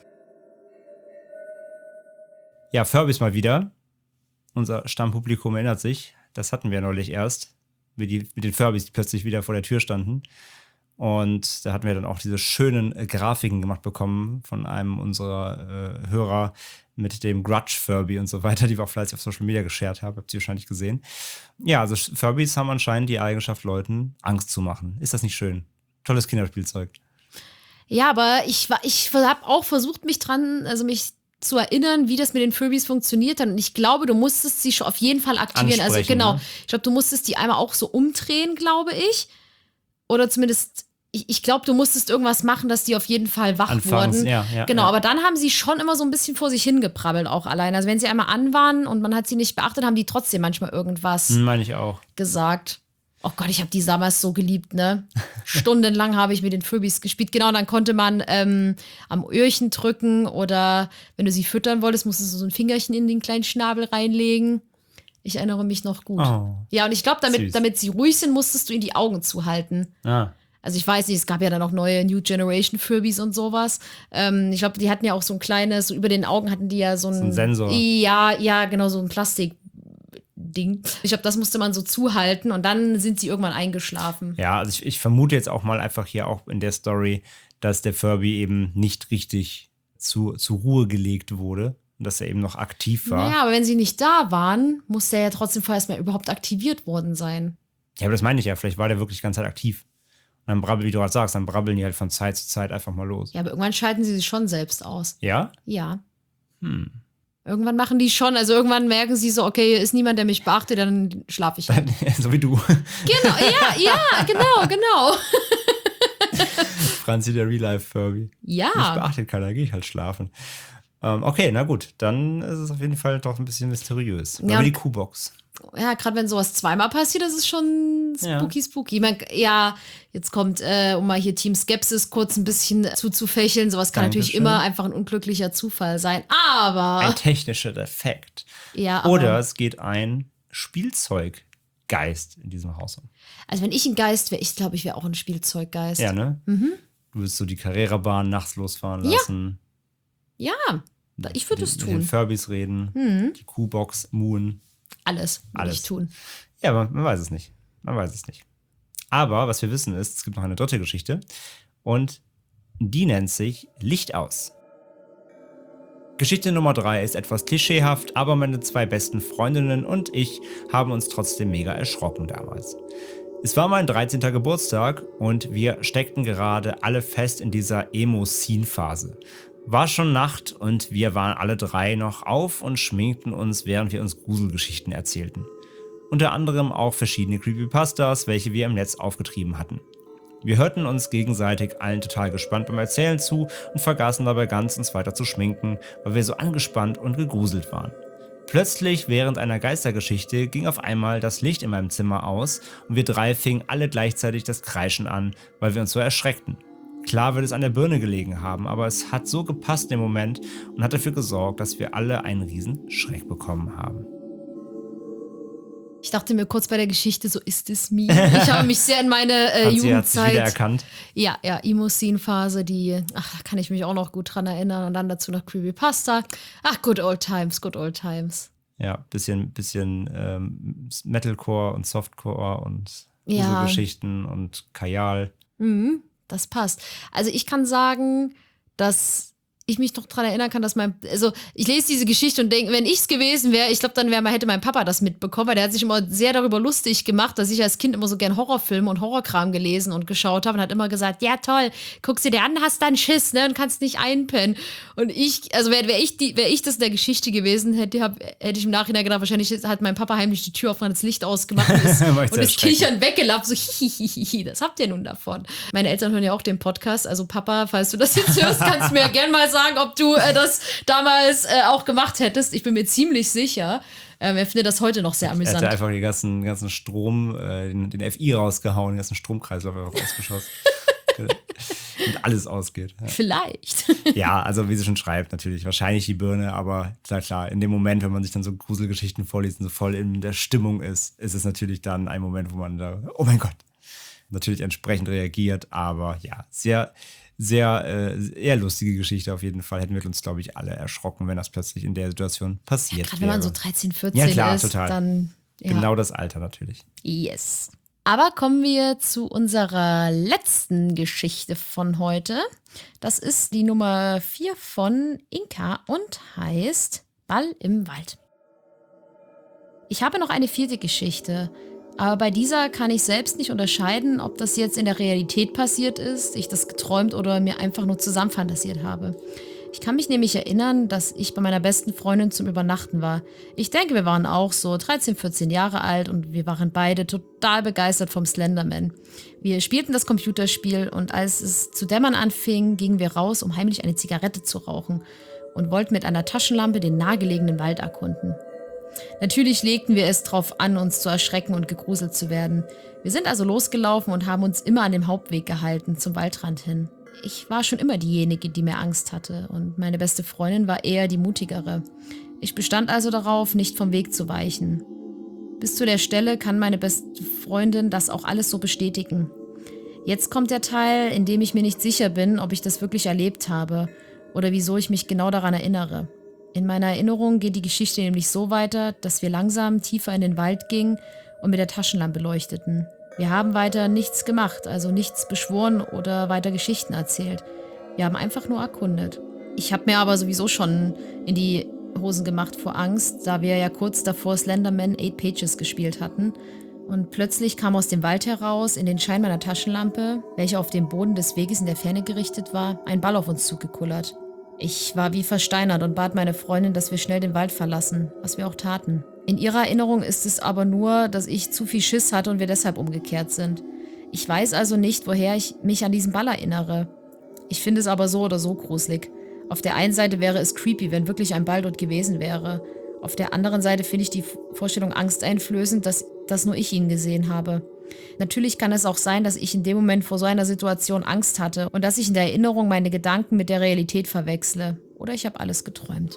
Ja, Furbys mal wieder. Unser Stammpublikum erinnert sich. Das hatten wir neulich erst. Mit, die, mit den Furbys, die plötzlich wieder vor der Tür standen. Und da hatten wir dann auch diese schönen äh, Grafiken gemacht bekommen von einem unserer äh, Hörer mit dem Grudge-Furby und so weiter, die wir auch fleißig auf Social Media geshared haben. Habt ihr wahrscheinlich gesehen. Ja, also Furbys haben anscheinend die Eigenschaft, Leuten Angst zu machen. Ist das nicht schön? Tolles Kinderspielzeug. Ja, aber ich, war- ich habe auch versucht, mich dran, also mich zu erinnern, wie das mit den Furbys funktioniert hat. Und ich glaube, du musstest sie schon auf jeden Fall aktivieren. Also Ansprechen, genau, ne? ich glaube, du musstest die einmal auch so umdrehen, glaube ich. Oder zumindest ich, ich glaube, du musstest irgendwas machen, dass die auf jeden Fall wach Anfangs, wurden. ja, ja, genau, ja. aber dann haben sie schon immer so ein bisschen vor sich hingeprabbelt, auch allein. Also wenn sie einmal an waren und man hat sie nicht beachtet, haben die trotzdem manchmal irgendwas Hm, meine ich auch. gesagt. Oh Gott, ich habe die damals so geliebt, ne? Stundenlang habe ich mit den Furbies gespielt. Genau, dann konnte man ähm, am Öhrchen drücken oder wenn du sie füttern wolltest, musstest du so ein Fingerchen in den kleinen Schnabel reinlegen. Ich erinnere mich noch gut. Oh, Ja, und ich glaube, süß. damit, damit sie ruhig sind, musstest du ihnen die Augen zuhalten. Ah, Also ich weiß nicht, es gab ja dann auch neue New Generation Furbies und sowas. Ähm, ich glaube, die hatten ja auch so ein kleines, so über den Augen hatten die ja so ein, So ein Sensor. Ja, ja, genau, so ein Plastikding. Ich glaube, das musste man so zuhalten und dann sind sie irgendwann eingeschlafen. ja, also ich, ich vermute jetzt auch mal einfach hier auch in der Story, dass der Furby eben nicht richtig zu, zur Ruhe gelegt wurde und dass er eben noch aktiv war. Naja, aber wenn sie nicht da waren, muss der ja trotzdem vorher erstmal überhaupt aktiviert worden sein. Ja, aber das meine ich ja, vielleicht war der wirklich die ganze Zeit aktiv. Und dann brabbeln, wie du gerade sagst, dann brabbeln die halt von Zeit zu Zeit einfach mal los. Ja, aber irgendwann schalten sie sich schon selbst aus. Ja? Ja. Hm. Irgendwann machen die schon, also irgendwann merken sie so, okay, hier ist niemand, der mich beachtet, dann schlafe ich halt. So wie du. Genau, ja, ja, genau, genau. Franzi, der Real-Life-Furby. Mich Ja. beachtet keiner, gehe ich halt schlafen. Ähm, okay, na gut, dann ist es auf jeden Fall doch ein bisschen mysteriös. Ja, Aber die und- Kuhbox. Ja, gerade wenn sowas zweimal passiert, das ist schon Ja. spooky, spooky. Man, ja, jetzt kommt, äh, um mal hier Team Skepsis kurz ein bisschen zuzufächeln, sowas kann natürlich Dankeschön. immer einfach ein unglücklicher Zufall sein. Aber, Ein technischer Defekt. ja, aber Oder es geht ein Spielzeuggeist in diesem Haus um. also wenn ich ein Geist wäre, ich glaube, ich wäre auch ein Spielzeuggeist. Ja, ne? Mhm. Du willst so die Carrera-Bahn nachts losfahren Ja. lassen. Ja, ich würde es Mit den tun. Furbies reden. Mhm. Die Kuhbox, Moon. Alles würde Alles. ich tun. Ja, aber man weiß es nicht. Man weiß es nicht. Aber was wir wissen ist, es gibt noch eine dritte Geschichte. Und die nennt sich Licht aus. Geschichte Nummer drei ist etwas klischeehaft, aber meine zwei besten Freundinnen und ich haben uns trotzdem mega erschrocken damals. Es war mein dreizehnter Geburtstag und wir steckten gerade alle fest in dieser Emo-Scene-Phase. War schon Nacht und wir waren alle drei noch auf und schminkten uns, während wir uns Gruselgeschichten erzählten. Unter anderem auch verschiedene Creepypastas, welche wir im Netz aufgetrieben hatten. Wir hörten uns gegenseitig allen total gespannt beim Erzählen zu und vergaßen dabei ganz, uns weiter zu schminken, weil wir so angespannt und gegruselt waren. Plötzlich, während einer Geistergeschichte, ging auf einmal das Licht in meinem Zimmer aus und wir drei fingen alle gleichzeitig das Kreischen an, weil wir uns so erschreckten. Klar wird es an der Birne gelegen haben, aber es hat so gepasst im Moment und hat dafür gesorgt, dass wir alle einen riesen Schreck bekommen haben. Ich dachte mir kurz bei der Geschichte, so ist es mir. Ich habe mich sehr in meine äh, Franzi hat sich Jugendzeit. wiedererkannt. Ja, ja, Emo-Scene-Phase, die, ach, da kann ich mich auch noch gut dran erinnern. Und dann dazu noch Creepypasta. Ach, good old times, good old times. Ja, bisschen, bisschen ähm, Metalcore und Softcore und Ja. Gruselgeschichten und Kajal. Mhm, das passt. Also ich kann sagen, dass ich mich noch dran erinnern kann, dass mein, also ich lese diese Geschichte und denke, wenn ich es gewesen wäre, ich glaube, dann wär, hätte mein Papa das mitbekommen, weil der hat sich immer sehr darüber lustig gemacht, dass ich als Kind immer so gern Horrorfilme und Horrorkram gelesen und geschaut habe und hat immer gesagt, ja toll, guckst du dir an, hast dann Schiss, ne, und kannst nicht einpennen. Und ich, also wäre wär ich, die- wär ich das in der Geschichte gewesen, hätte, hab, hätte ich im Nachhinein gedacht, wahrscheinlich hat mein Papa heimlich die Tür auf und hat das Licht ausgemacht und ist, War ich und sehr ist kichern weggelappt, so hihihihi, das habt ihr nun davon. Meine Eltern hören ja auch den Podcast, also Papa, falls du das jetzt hörst, kannst du mir ja gern mal sagen, ob du äh, das damals äh, auch gemacht hättest. Ich bin mir ziemlich sicher. Ähm, er findet das heute noch sehr Er amüsant. hat einfach den ganzen, ganzen Strom, äh, den, den F I rausgehauen, den ganzen Stromkreislauf einfach ausgeschossen. Und alles ausgeht. Ja. Vielleicht. Ja, also wie sie schon schreibt, natürlich. Wahrscheinlich die Birne, aber klar, klar, in dem Moment, wenn man sich dann so Gruselgeschichten vorliest und so voll in der Stimmung ist, ist es natürlich dann ein Moment, wo man da, oh mein Gott, natürlich entsprechend reagiert. Aber ja, sehr, sehr, äh, eher lustige Geschichte auf jeden Fall. Hätten wir uns, glaube ich, alle erschrocken, wenn das plötzlich in der Situation passiert Gerade wäre. wenn man so dreizehn, vierzehn Ja, klar, ist, total. dann ja. Genau das Alter natürlich. Yes. Aber kommen wir zu unserer letzten Geschichte von heute. Das ist die Nummer vier von Inka und heißt Ball im Wald. Ich habe noch eine vierte Geschichte, aber bei dieser kann ich selbst nicht unterscheiden, ob das jetzt in der Realität passiert ist, ich das geträumt oder mir einfach nur zusammenfantasiert habe. Ich kann mich nämlich erinnern, dass ich bei meiner besten Freundin zum Übernachten war. Ich denke, wir waren auch so dreizehn, vierzehn Jahre alt und wir waren beide total begeistert vom Slenderman. Wir spielten das Computerspiel und als es zu dämmern anfing, gingen wir raus, um heimlich eine Zigarette zu rauchen und wollten mit einer Taschenlampe den nahegelegenen Wald erkunden. Natürlich legten wir es drauf an, uns zu erschrecken und gegruselt zu werden. Wir sind also losgelaufen und haben uns immer an dem Hauptweg gehalten, zum Waldrand hin. Ich war schon immer diejenige, die mehr Angst hatte und meine beste Freundin war eher die mutigere. Ich bestand also darauf, nicht vom Weg zu weichen. Bis zu der Stelle kann meine beste Freundin das auch alles so bestätigen. Jetzt kommt der Teil, in dem ich mir nicht sicher bin, ob ich das wirklich erlebt habe oder wieso ich mich genau daran erinnere. In meiner Erinnerung geht die Geschichte nämlich so weiter, dass wir langsam tiefer in den Wald gingen und mit der Taschenlampe leuchteten. Wir haben weiter nichts gemacht, also nichts beschworen oder weiter Geschichten erzählt. Wir haben einfach nur erkundet. Ich habe mir aber sowieso schon in die Hosen gemacht vor Angst, da wir ja kurz davor Slenderman Eight Pages gespielt hatten. Und plötzlich kam aus dem Wald heraus, in den Schein meiner Taschenlampe, welche auf dem Boden des Weges in der Ferne gerichtet war, ein Ball auf uns zugekullert. Ich war wie versteinert und bat meine Freundin, dass wir schnell den Wald verlassen, was wir auch taten. In ihrer Erinnerung ist es aber nur, dass ich zu viel Schiss hatte und wir deshalb umgekehrt sind. Ich weiß also nicht, woher ich mich an diesen Ball erinnere. Ich finde es aber so oder so gruselig. Auf der einen Seite wäre es creepy, wenn wirklich ein Ball dort gewesen wäre. Auf der anderen Seite finde ich die Vorstellung angsteinflößend, dass, dass nur ich ihn gesehen habe. Natürlich kann es auch sein, dass ich in dem Moment vor so einer Situation Angst hatte und dass ich in der Erinnerung meine Gedanken mit der Realität verwechsle. Oder ich habe alles geträumt.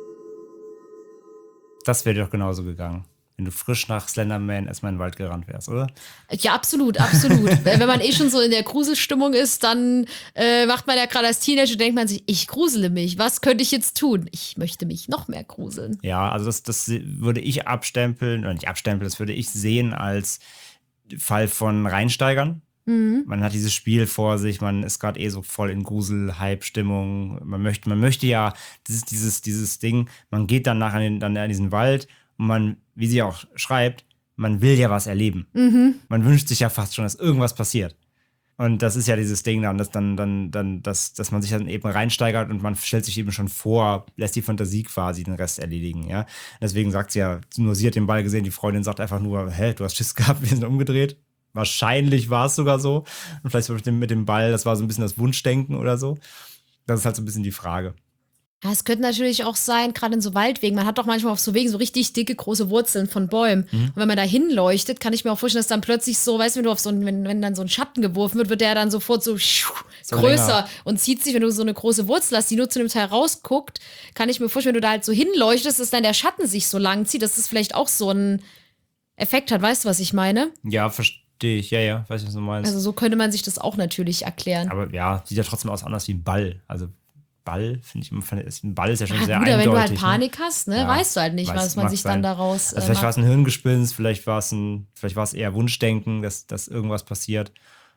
Das wäre dir doch genauso gegangen, wenn du frisch nach Slenderman erstmal in den Wald gerannt wärst, oder? Ja, absolut, absolut. Wenn man eh schon so in der Gruselstimmung ist, dann äh, macht man ja gerade als Teenager, denkt man sich, ich grusele mich, was könnte ich jetzt tun? Ich möchte mich noch mehr gruseln. Ja, also das, das würde ich abstempeln, oder nicht abstempeln, das würde ich sehen als Fall von Reinsteigern. Mhm. Man hat dieses Spiel vor sich, man ist gerade eh so voll in Grusel-Hype-Stimmung. Man möchte, man möchte ja dieses, dieses, dieses Ding, man geht dann nachher in, dann in diesen Wald und man, wie sie auch schreibt, man will ja was erleben. Mhm. Man wünscht sich ja fast schon, dass irgendwas passiert. Und das ist ja dieses Ding dann, dass, dann, dann, dann dass, dass man sich dann eben reinsteigert und man stellt sich eben schon vor, lässt die Fantasie quasi den Rest erledigen. Ja? Deswegen sagt sie ja, nur sie hat den Ball gesehen, die Freundin sagt einfach nur, hä, du hast Schiss gehabt, wir sind umgedreht. Wahrscheinlich war es sogar so. Und vielleicht mit dem, mit dem Ball, das war so ein bisschen das Wunschdenken oder so. Das ist halt so ein bisschen die Frage. Ja, es könnte natürlich auch sein, gerade in so Waldwegen, man hat doch manchmal auf so Wegen so richtig dicke, große Wurzeln von Bäumen. Mhm. Und wenn man da hinleuchtet, kann ich mir auch vorstellen, dass dann plötzlich so, weißt du, wenn du auf so einen, wenn, wenn dann so ein Schatten geworfen wird, wird der dann sofort so, so größer länger und zieht sich, wenn du so eine große Wurzel hast, die nur zu einem Teil rausguckt, kann ich mir vorstellen, wenn du da halt so hinleuchtest, dass dann der Schatten sich so lang zieht, dass das vielleicht auch so einen Effekt hat. Weißt du, was ich meine? Ja, verstehe. Ich, ja, ja, weiß ich, was du meinst. Also so könnte man sich das auch natürlich erklären. Aber ja, sieht ja trotzdem aus anders wie ein Ball. Also Ball, finde ich immer, ein Ball ist ja schon ja, sehr gut, eindeutig. Wenn du halt Panik ne? hast, ne, ja, weißt du halt nicht, weiß, was man sich sein. dann daraus also äh, vielleicht war es ein Hirngespinst, vielleicht war es ein, vielleicht war es eher Wunschdenken, dass, dass irgendwas passiert.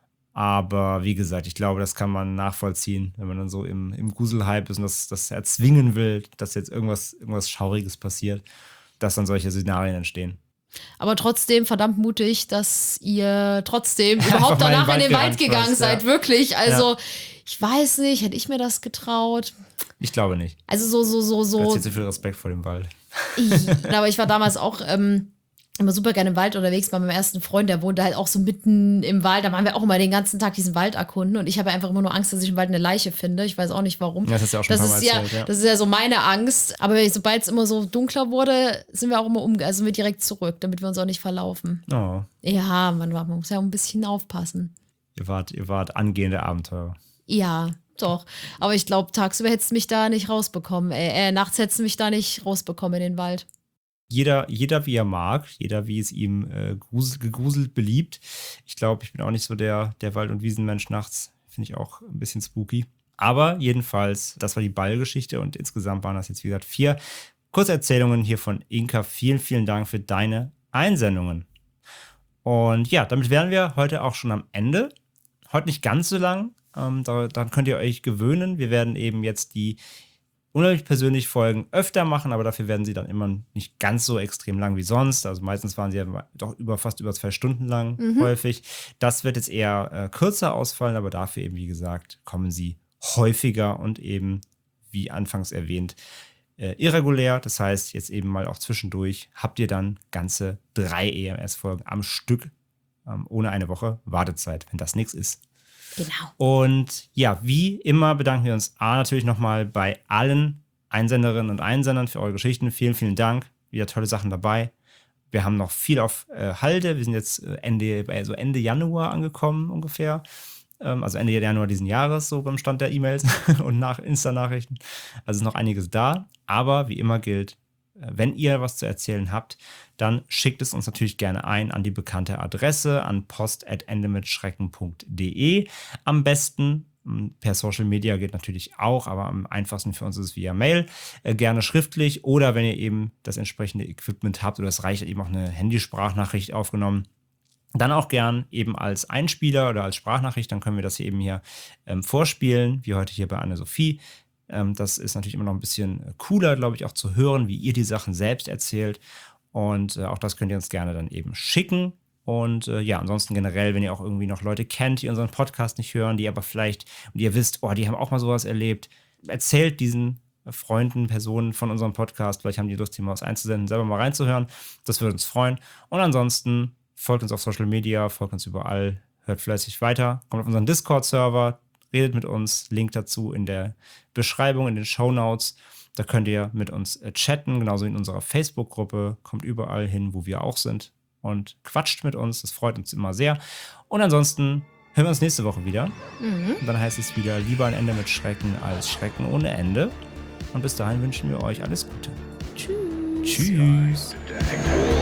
Aber wie gesagt, ich glaube, das kann man nachvollziehen, wenn man dann so im, im Gruselhype ist und das, das erzwingen will, dass jetzt irgendwas, irgendwas Schauriges passiert, dass dann solche Szenarien entstehen. Aber trotzdem verdammt mutig, dass ihr trotzdem überhaupt danach in den, in den Wald gegangen fast, seid, ja. Wirklich. Also, ja. Ich weiß nicht, hätte ich mir das getraut? Ich glaube nicht. Also so, so, so, so. Du hast jetzt so viel Respekt vor dem Wald. Ich, aber ich war damals auch ähm, immer super gerne im Wald unterwegs bei meinem ersten Freund, der wohnte halt auch so mitten im Wald. Da waren wir auch immer den ganzen Tag diesen Wald erkunden und ich habe einfach immer nur Angst, dass ich im Wald eine Leiche finde. Ich weiß auch nicht warum. Ja, das ist ja auch schon das ist ja, erzählt, ja, das ist ja so meine Angst. Aber sobald es immer so dunkler wurde, sind wir auch immer um, also sind wir direkt zurück, damit wir uns auch nicht verlaufen. Oh. Ja, man, man muss ja auch ein bisschen aufpassen. Ihr wart, ihr wart angehende Abenteurer. Ja, doch. Aber ich glaube, tagsüber hättest du mich da nicht rausbekommen. Äh, äh, nachts hättest du mich da nicht rausbekommen in den Wald. Jeder, jeder wie er mag, jeder wie es ihm äh, grusel, gegruselt beliebt. Ich glaube, ich bin auch nicht so der, der Wald- und Wiesenmensch nachts. Finde ich auch ein bisschen spooky. Aber jedenfalls, das war die Ballgeschichte und insgesamt waren das jetzt, wie gesagt, vier Kurzerzählungen hier von Inka. Vielen, vielen Dank für deine Einsendungen. Und ja, damit wären wir heute auch schon am Ende. Heute nicht ganz so lang. Ähm, da, dann könnt ihr euch gewöhnen. Wir werden eben jetzt die unheimlich persönlich Folgen öfter machen, aber dafür werden sie dann immer nicht ganz so extrem lang wie sonst. Also meistens waren sie ja doch über, fast über zwei Stunden lang mhm. häufig. Das wird jetzt eher äh, kürzer ausfallen, aber dafür eben, wie gesagt, kommen sie häufiger und eben wie anfangs erwähnt, äh, irregulär. Das heißt, jetzt eben mal auch zwischendurch habt ihr dann ganze drei E M S-Folgen am Stück, ähm, ohne eine Woche Wartezeit, wenn das nichts ist. Genau. Und ja, wie immer bedanken wir uns A natürlich nochmal bei allen Einsenderinnen und Einsendern für eure Geschichten. Vielen, vielen Dank. Wieder tolle Sachen dabei. Wir haben noch viel auf äh, Halde. Wir sind jetzt äh, Ende, also Ende Januar angekommen ungefähr. Ähm, also Ende Januar diesen Jahres, so beim Stand der E-Mails und nach Insta-Nachrichten. Also ist noch einiges da. Aber wie immer gilt, äh, wenn ihr was zu erzählen habt, dann schickt es uns natürlich gerne ein an die bekannte Adresse, an post at endemitschrecken punkt de. Am besten per Social Media geht natürlich auch, aber am einfachsten für uns ist es via Mail. Äh, gerne schriftlich oder wenn ihr eben das entsprechende Equipment habt oder es reicht eben auch eine Handysprachnachricht aufgenommen, dann auch gern eben als Einspieler oder als Sprachnachricht. Dann können wir das hier eben hier ähm, vorspielen, wie heute hier bei Anne-Sophie. Ähm, das ist natürlich immer noch ein bisschen cooler, glaube ich, auch zu hören, wie ihr die Sachen selbst erzählt. Und äh, auch das könnt ihr uns gerne dann eben schicken. Und äh, ja, ansonsten generell, wenn ihr auch irgendwie noch Leute kennt, die unseren Podcast nicht hören, die aber vielleicht, und ihr wisst, oh, die haben auch mal sowas erlebt, erzählt diesen Freunden, Personen von unserem Podcast, vielleicht haben die Lust, hier mal was einzusenden, selber mal reinzuhören. Das würde uns freuen. Und ansonsten folgt uns auf Social Media, folgt uns überall, hört fleißig weiter, kommt auf unseren Discord-Server, redet mit uns, Link dazu in der Beschreibung, in den Shownotes. Da könnt ihr mit uns äh, chatten, genauso wie in unserer Facebook-Gruppe, kommt überall hin, wo wir auch sind. Und quatscht mit uns, das freut uns immer sehr. Und ansonsten hören wir uns nächste Woche wieder. Mhm. Und dann heißt es wieder, lieber ein Ende mit Schrecken als Schrecken ohne Ende. Und bis dahin wünschen wir euch alles Gute. Tschüss. Tschüss. Protect.